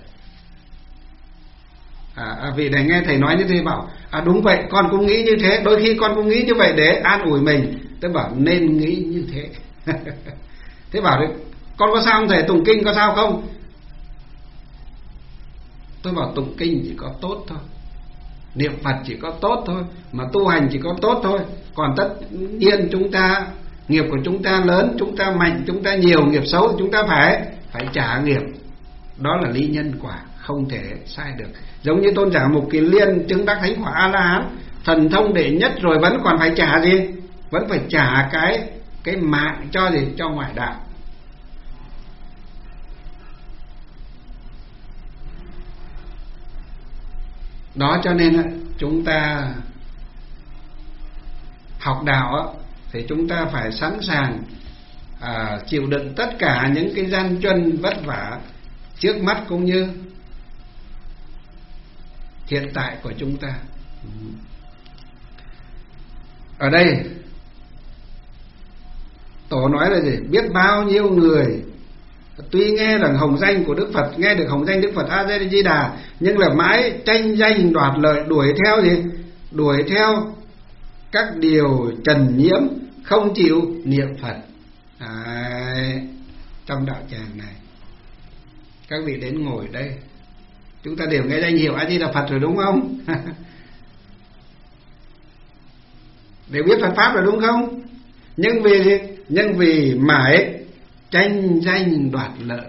Vị này nghe thầy nói như thế bảo đúng vậy, con cũng nghĩ như thế. Đôi khi con cũng nghĩ như vậy để an ủi mình. Tôi bảo nên nghĩ như thế. Thế bảo đấy, con có sao không thầy? Tụng kinh có sao không? Tôi bảo tụng kinh chỉ có tốt thôi, niệm Phật chỉ có tốt thôi, mà tu hành chỉ có tốt thôi. Còn tất nhiên chúng ta, nghiệp của chúng ta lớn, chúng ta mạnh, chúng ta nhiều nghiệp xấu, chúng ta phải trả nghiệp. Đó là lý nhân quả, không thể sai được. Giống như tôn giả Mục Kiền Liên chứng đắc thánh quả A-la-hán, thần thông đệ nhất rồi vẫn còn phải trả gì? Vẫn phải trả cái mạng cho gì? Cho ngoại đạo. Đó cho nên chúng ta học đạo thì chúng ta phải sẵn sàng chịu đựng tất cả những cái gian truân vất vả trước mắt, cũng như hiện tại của chúng ta. Ở đây Tổ nói là gì? Biết bao nhiêu người tuy nghe được hồng danh của Đức Phật, nghe được hồng danh Đức Phật A Di Đà, nhưng là mãi tranh danh đoạt lợi, đuổi theo gì? Đuổi theo các điều trần nhiễm, không chịu niệm Phật. Trong đạo tràng này, các vị đến ngồi đây, chúng ta đều nghe danh hiệu A Di Đà Phật rồi đúng không? Đều biết Phật pháp rồi đúng không? Nhưng vì gì? Nhưng vì mãi tranh danh đoạt lợi.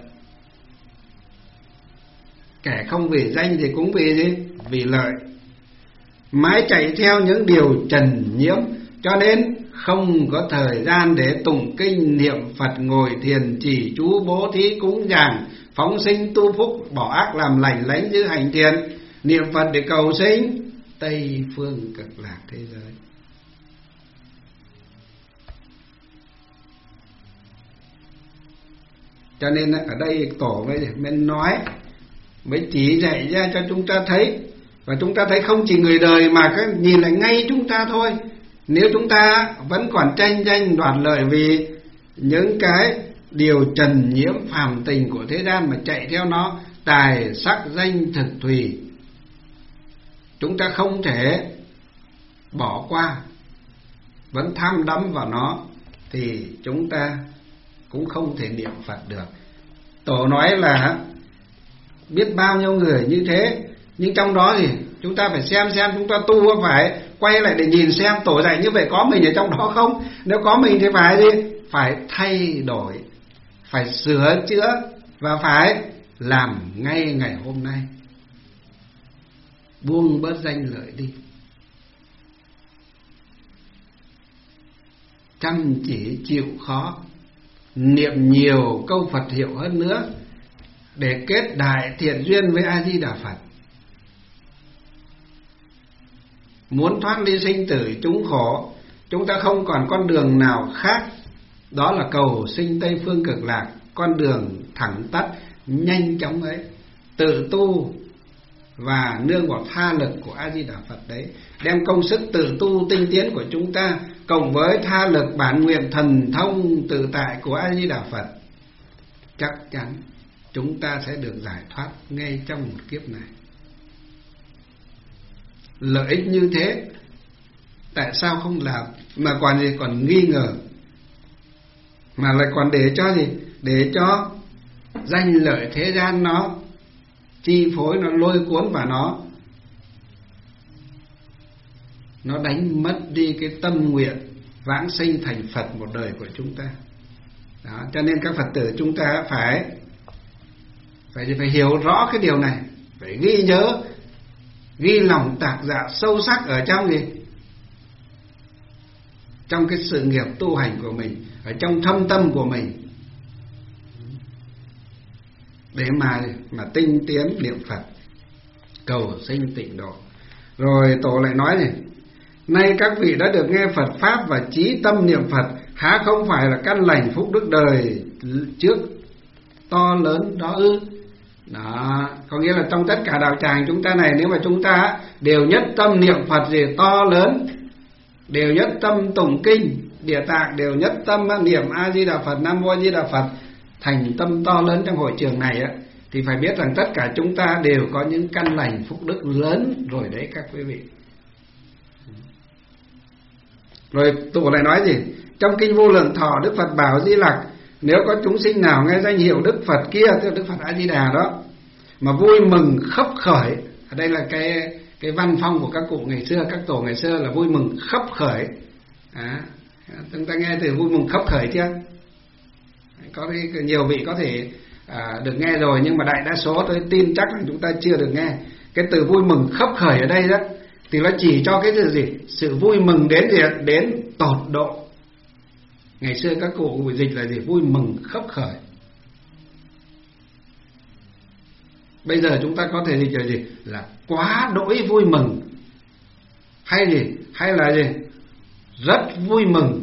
Kẻ không vì danh thì cũng vì gì? Vì lợi. Mãi chạy theo những điều trần nhiễm, cho nên không có thời gian để tụng kinh niệm Phật, ngồi thiền chỉ chú, bố thí cúng dường, phóng sinh tu phúc, bỏ ác làm lành, lánh giữ hành thiện, niệm Phật để cầu sinh Tây phương cực lạc thế giới. Cho nên ở đây Tổ mới nói, mới chỉ dạy ra cho chúng ta thấy. Và chúng ta thấy không chỉ người đời mà nhìn lại ngay chúng ta thôi. Nếu chúng ta vẫn còn tranh danh đoạt lợi vì những cái điều trần nhiễm phàm tình của thế gian mà chạy theo nó, tài sắc danh thực thùy, chúng ta không thể bỏ qua, vẫn tham đắm vào nó, thì chúng ta cũng không thể niệm Phật được. Tổ nói là biết bao nhiêu người như thế, nhưng trong đó thì chúng ta phải xem chúng ta tu phải quay lại để nhìn xem Tổ dạy như vậy có mình ở trong đó không. Nếu có mình thì phải gì? Phải thay đổi, phải sửa chữa và phải làm ngay ngày hôm nay. Buông bớt danh lợi đi, chăm chỉ chịu khó, niệm nhiều câu Phật hiệu hơn nữa để kết đại thiện duyên với A Di Đà Phật. Muốn thoát ly sinh tử chúng khổ, chúng ta không còn con đường nào khác, đó là cầu sinh Tây phương cực lạc, con đường thẳng tắt nhanh chóng ấy. Tự tu và nương vào tha lực của A Di Đà Phật đấy, đem công sức tự tu tinh tiến của chúng ta cộng với tha lực bản nguyện thần thông tự tại của A Di Đà Phật, chắc chắn chúng ta sẽ được giải thoát ngay trong một kiếp này. Lợi ích như thế, tại sao không làm mà còn nghi ngờ, mà lại còn để cho gì? Để cho danh lợi thế gian nó chi phối, nó lôi cuốn và nó đánh mất đi cái tâm nguyện vãng sinh thành Phật một đời của chúng ta. Đó, cho nên các Phật tử chúng ta phải hiểu rõ cái điều này, phải ghi nhớ, ghi lòng tạc dạ sâu sắc ở trong gì? Trong cái sự nghiệp tu hành của mình, ở trong thâm tâm của mình, để mà tinh tiến niệm Phật, cầu sinh tịnh độ. Rồi Tổ lại nói này: nay các vị đã được nghe Phật pháp và chí tâm niệm Phật, há không phải là căn lành phúc đức đời trước to lớn đó ư? Đó, có nghĩa là trong tất cả đạo tràng chúng ta này, nếu mà chúng ta đều nhất tâm niệm Phật gì to lớn, đều nhất tâm tụng kinh Địa Tạng, đều nhất tâm niệm A Di Đà Phật, Nam Mô A Di Đà Phật, thành tâm to lớn trong hội trường này á, thì phải biết rằng tất cả chúng ta đều có những căn lành phúc đức lớn rồi đấy các quý vị. Rồi Tổ lại nói gì? Trong kinh Vô Lượng Thọ, Đức Phật bảo Di Lặc: nếu có chúng sinh nào nghe danh hiệu Đức Phật kia, tức là Đức Phật A Di Đà đó, mà vui mừng khấp khởi, ở đây là cái văn phong của các cụ ngày xưa, các tổ ngày xưa là vui mừng khấp khởi. Chúng ta nghe từ vui mừng khấp khởi chưa? Có nhiều vị có thể được nghe rồi, nhưng mà đại đa số tôi tin chắc là chúng ta chưa được nghe. Cái từ vui mừng khấp khởi ở đây đó thì nó chỉ cho cái gì? Sự vui mừng đến gì? Đến tột độ. Ngày xưa các cụ dịch là gì? Vui mừng khấp khởi. Bây giờ chúng ta có thể dịch là gì? Là quá đỗi vui mừng, hay gì? Hay là gì? Rất vui mừng,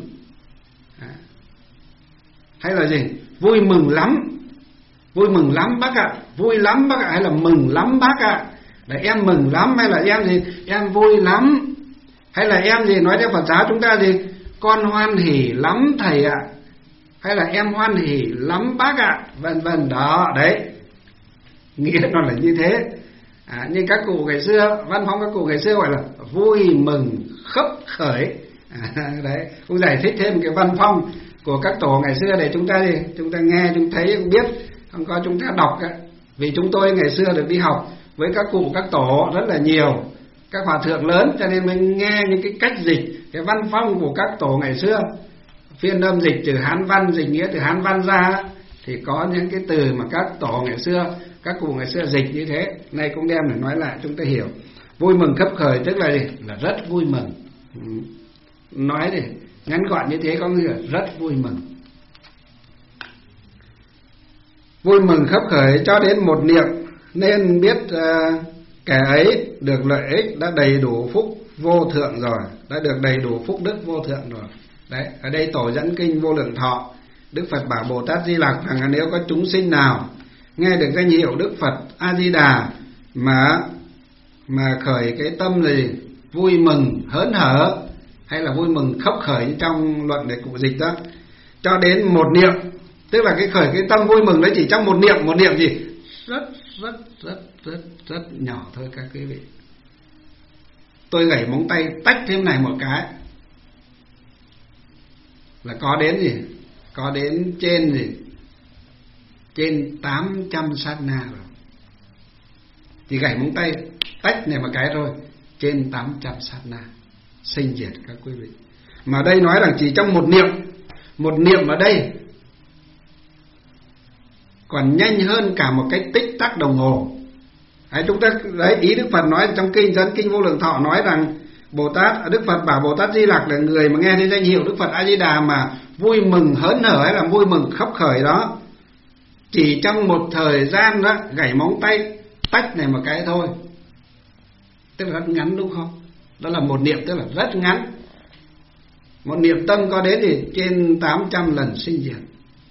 hay là gì? Vui mừng lắm. Vui mừng lắm bác ạ, vui lắm bác ạ, hay là mừng lắm bác ạ. Là em mừng lắm hay là em gì? Em vui lắm. Hay là em gì? Nói theo Phật giáo chúng ta gì? Con hoan hỉ lắm thầy ạ. Hay là em hoan hỉ lắm bác ạ. Vân vân đó, đấy. Nghĩa nó là như thế. Như các cụ ngày xưa, văn phong các cụ ngày xưa gọi là vui mừng khấp khởi. Đấy, cũng giải thích thêm cái văn phong của các tổ ngày xưa để chúng ta gì? Chúng ta nghe, chúng thấy, cũng biết, không có chúng ta đọc. Vì chúng tôi ngày xưa được đi học với các cụ, các tổ rất là nhiều, các hòa thượng lớn, cho nên mình nghe những cái cách dịch, cái văn phong của các tổ ngày xưa. Phiên âm dịch từ Hán văn, dịch nghĩa từ Hán văn ra, thì có những cái từ mà các tổ ngày xưa, các cụ ngày xưa dịch như thế. Nay cũng đem để nói lại chúng ta hiểu. Vui mừng khấp khởi tức là gì? Là rất vui mừng. Nói thì ngắn gọn như thế có nghĩa là rất vui mừng. Vui mừng khấp khởi cho đến một niệm, nên biết kẻ ấy được lợi ích, đã đầy đủ phúc vô thượng rồi, đã được đầy đủ phúc đức vô thượng rồi. Đấy, ở đây tổ dẫn kinh Vô Lượng Thọ, Đức Phật bảo Bồ Tát Di Lặc rằng nếu có chúng sinh nào nghe được danh hiệu Đức Phật A Di Đà mà khởi cái tâm gì vui mừng hớn hở, hay là vui mừng khấp khởi trong luận để cụ dịch đó, cho đến một niệm, tức là cái khởi cái tâm vui mừng đấy chỉ trong một niệm gì rất nhỏ thôi các quý vị. Tôi gảy móng tay tách thêm này một cái là có đến gì? Có đến trên gì? Trên 800 sát na rồi. Thì gảy móng tay tách này một cái thôi, trên 800 sát na sinh diệt các quý vị. Mà đây nói là chỉ trong một niệm ở đây còn nhanh hơn cả một cái tích tắc đồng hồ. Đấy, chúng ta đấy, ý Đức Phật nói trong kinh dẫn kinh Vô Lượng Thọ nói rằng Đức Phật bảo Bồ Tát Di Lặc là người mà nghe thấy danh hiệu Đức Phật A Di Đà mà vui mừng hớn hở hay là vui mừng khấp khởi đó, chỉ trong một thời gian đó gảy móng tay tách này một cái thôi, tức là rất ngắn đúng không? Đó là một niệm, tức là rất ngắn. Một niệm tâm có đến thì trên 800 lần sinh diệt.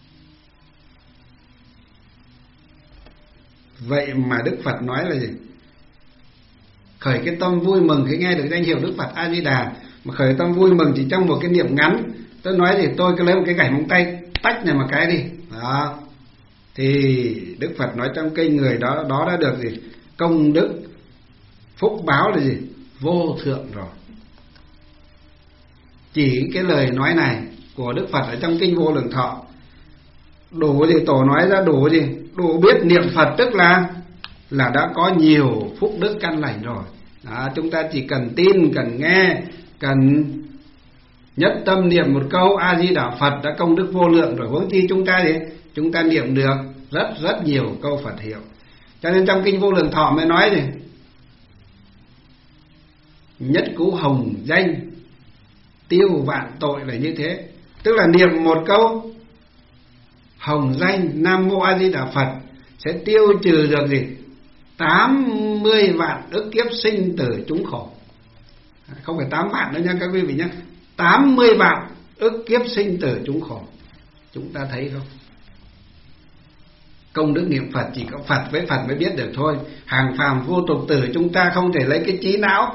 Vậy mà Đức Phật nói là gì? Khởi cái tâm vui mừng khi nghe được danh hiệu Đức Phật A Di Đà, mà khởi tâm vui mừng chỉ trong một cái niệm ngắn. Tôi nói thì tôi cứ lấy một cái gảy móng tay tách này một cái đi đó, thì Đức Phật nói trong kinh người đó đã được gì? Công đức phúc báo là gì? Vô thượng rồi. Chỉ cái lời nói này của Đức Phật ở trong kinh Vô Lượng Thọ đủ gì? Tổ nói ra đủ gì? Đủ biết niệm Phật tức là đã có nhiều phúc đức căn lành rồi đó. Chúng ta chỉ cần tin, cần nghe, cần nhất tâm niệm một câu A Di Đà Phật đã công đức vô lượng rồi. Huống chi chúng ta niệm được rất nhiều câu Phật hiệu. Cho nên trong kinh Vô Lượng Thọ mới nói gì? Nhất cú hồng danh tiêu vạn tội là như thế. Tức là niệm một câu hồng danh Nam Mô A Di Đà Phật sẽ tiêu trừ được gì? 80 vạn ức kiếp sinh tử chúng khổ. Không phải 8 vạn đâu nha các quý vị nhé, 80 vạn ức kiếp sinh tử chúng khổ. Chúng ta thấy không? Công đức niệm Phật chỉ có Phật với Phật mới biết được thôi. Hàng phàm vô tục tử chúng ta không thể lấy cái trí não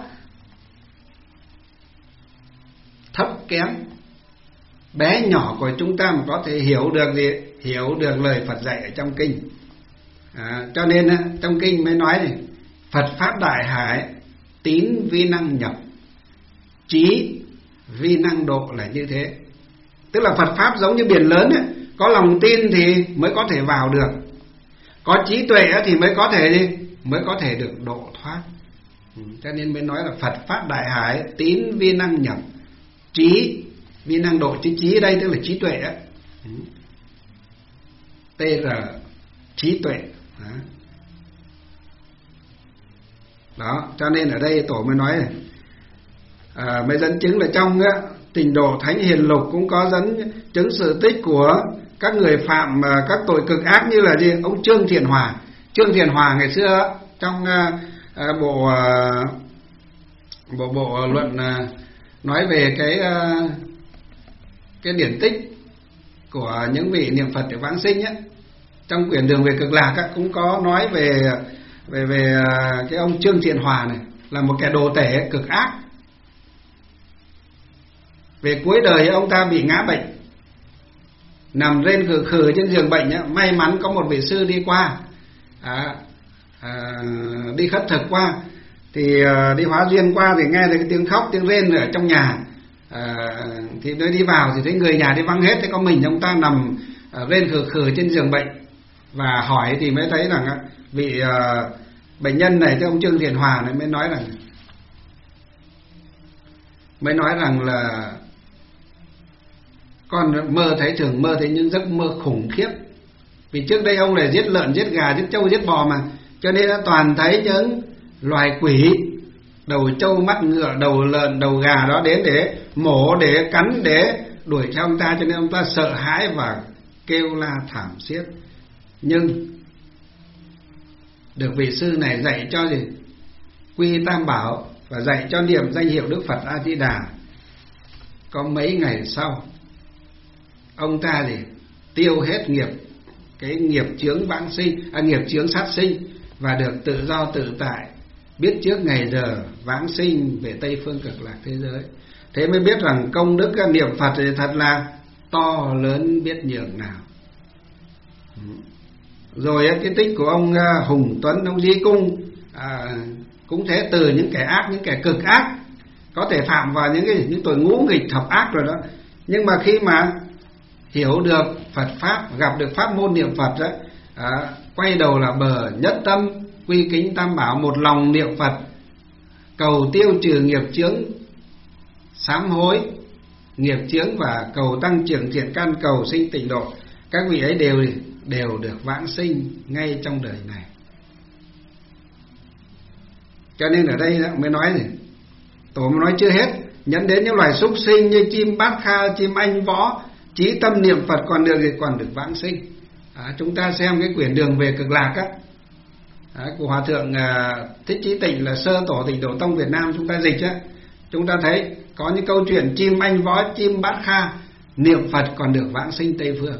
thấp kém bé nhỏ của chúng ta mà có thể hiểu được gì? Hiểu được lời Phật dạy ở trong kinh. Cho nên trong kinh mới nói này, Phật Pháp Đại Hải tín vi năng nhập, trí vi năng độ là như thế. Tức là Phật Pháp giống như biển lớn ấy, có lòng tin thì mới có thể vào được, có trí tuệ thì mới có thể được độ thoát. Cho nên mới nói là Phật Pháp Đại Hải tín vi năng nhập, trí vi năng độ. Trí ở đây tức là trí tuệ ấy. TR trí tuệ đó. Cho nên ở đây tổ mới nói này, mới dẫn chứng là trong Tịnh Độ Thánh Hiền Lục cũng có dẫn chứng sự tích của các người phạm các tội cực ác như là gì? Ông Trương Thiện Hòa ngày xưa trong bộ luận nói về cái điển tích của những vị niệm Phật để vãng sinh ấy, trong quyển Đường về Cực Lạc cũng có nói về về cái ông Trương Thiện Hòa này là một kẻ đồ tể cực ác. Về cuối đời ông ta bị ngã bệnh, nằm rên khử khử trên giường bệnh ấy. May mắn có một vị sư đi qua, đi khất thực qua, thì đi hóa duyên qua thì nghe thấy cái tiếng khóc tiếng rên ở trong nhà, thì mới đi vào thì thấy người nhà đi vắng hết, thế có mình ông ta nằm rên khử khử trên giường bệnh. Và hỏi thì mới thấy rằng vị bệnh nhân này, cái ông Trương Thiện Hòa này mới nói rằng là con thường mơ thấy những giấc mơ khủng khiếp. Vì trước đây ông này giết lợn, giết gà, giết trâu, giết bò mà, cho nên đã toàn thấy những loài quỷ, đầu trâu, mắt ngựa, đầu lợn, đầu gà đó đến để mổ, để cắn, để đuổi theo ông ta, cho nên ông ta sợ hãi và kêu la thảm thiết. Nhưng được vị sư này dạy cho gì? Quy Tam Bảo và dạy cho niệm danh hiệu Đức Phật A Di Đà. Có mấy ngày sau, ông ta gì? Tiêu hết nghiệp, cái nghiệp chướng vãng sinh, nghiệp chướng sát sinh, và được tự do tự tại, biết trước ngày giờ vãng sinh về Tây phương Cực Lạc thế giới. Thế mới biết rằng công đức niệm Phật thì thật là to lớn biết nhường nào. Rồi cái tích của ông Hùng Tuấn, ông Di Cung, cũng thế, từ những kẻ ác, những kẻ cực ác, có thể phạm vào những tội ngũ nghịch thập ác rồi đó, nhưng mà khi mà hiểu được Phật pháp, gặp được pháp môn niệm Phật đó, quay đầu là bờ, nhất tâm quy kính Tam Bảo, một lòng niệm Phật, cầu tiêu trừ nghiệp chướng, sám hối nghiệp chướng và cầu tăng trưởng thiện căn, cầu sinh tịnh độ. Các vị ấy đều được vãng sinh ngay trong đời này. Cho nên ở đây mới nói gì? Tổ mới nói chưa hết, nhấn đến những loài súc sinh như chim bát kha, chim anh võ, chí tâm niệm Phật còn được thì còn được vãng sinh. Chúng ta xem cái quyển Đường về Cực Lạc của Hòa thượng Thích Chí Tịnh, là sơ tổ Tịnh Độ Tông Việt Nam, chúng ta dịch chúng ta thấy có những câu chuyện chim anh võ, chim bát kha niệm Phật còn được vãng sinh Tây phương.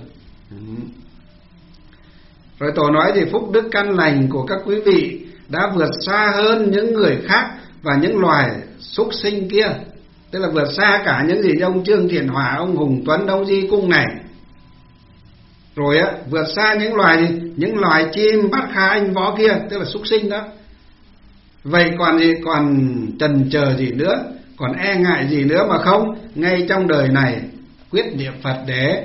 Rồi tổ nói thì phúc đức căn lành của các quý vị đã vượt xa hơn những người khác và những loài súc sinh kia, tức là vượt xa cả những gì ông Trương Thiện Hòa, ông Hùng Tuấn, ông Di Cung này. Rồi vượt xa những loài chim bát kha anh võ kia, tức là súc sinh đó. Vậy còn chần chờ gì nữa, còn e ngại gì nữa mà không ngay trong đời này quyết niệm Phật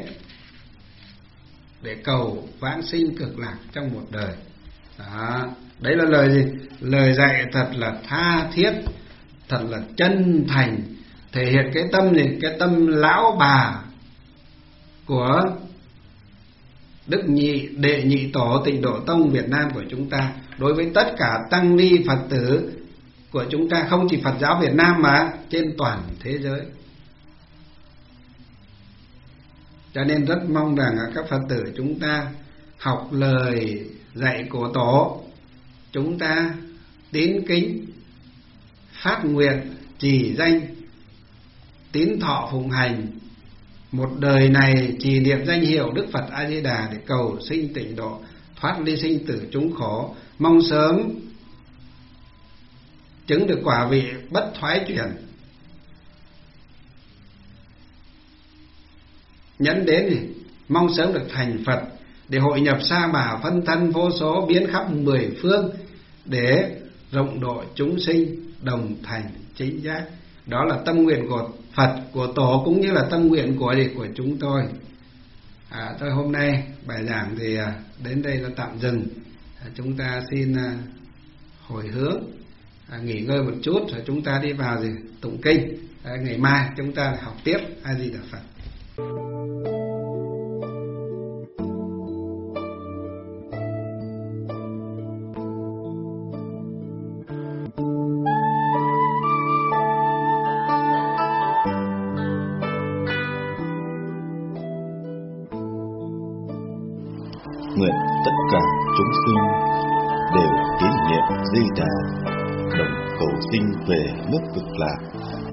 để cầu vãng sinh Cực Lạc trong một đời. Đấy là lời gì? Lời dạy thật là tha thiết, thật là chân thành, thể hiện cái tâm gì? Cái tâm lão bà của Đức Đệ Nhị Tổ Tịnh Độ Tông Việt Nam của chúng ta đối với tất cả tăng ni Phật tử của chúng ta, không chỉ Phật giáo Việt Nam mà trên toàn thế giới. Cho nên rất mong rằng các Phật tử chúng ta học lời dạy của Tổ, chúng ta tín kính, phát nguyện, trì danh, tín thọ phụng hành, một đời này trì niệm danh hiệu Đức Phật A Di Đà để cầu sinh tịnh độ, thoát ly sinh tử chúng khổ, mong sớm chứng được quả vị bất thoái chuyển. Nhấn đến thì mong sớm được thành Phật để hội nhập sa bà phân thân vô số, biến khắp 10 phương để rộng độ chúng sinh đồng thành chính giác. Đó là tâm nguyện của Phật, của Tổ, cũng như là tâm nguyện của chúng tôi. Thôi hôm nay bài giảng thì đến đây là tạm dừng. Chúng ta xin hồi hướng, nghỉ ngơi một chút rồi chúng ta đi vào tụng kinh. Ngày mai chúng ta học tiếp. A Di Đà Phật. Nguyện tất cả chúng sinh đều tín niệm Di Đà, đồng cầu sinh về nước Cực Lạc.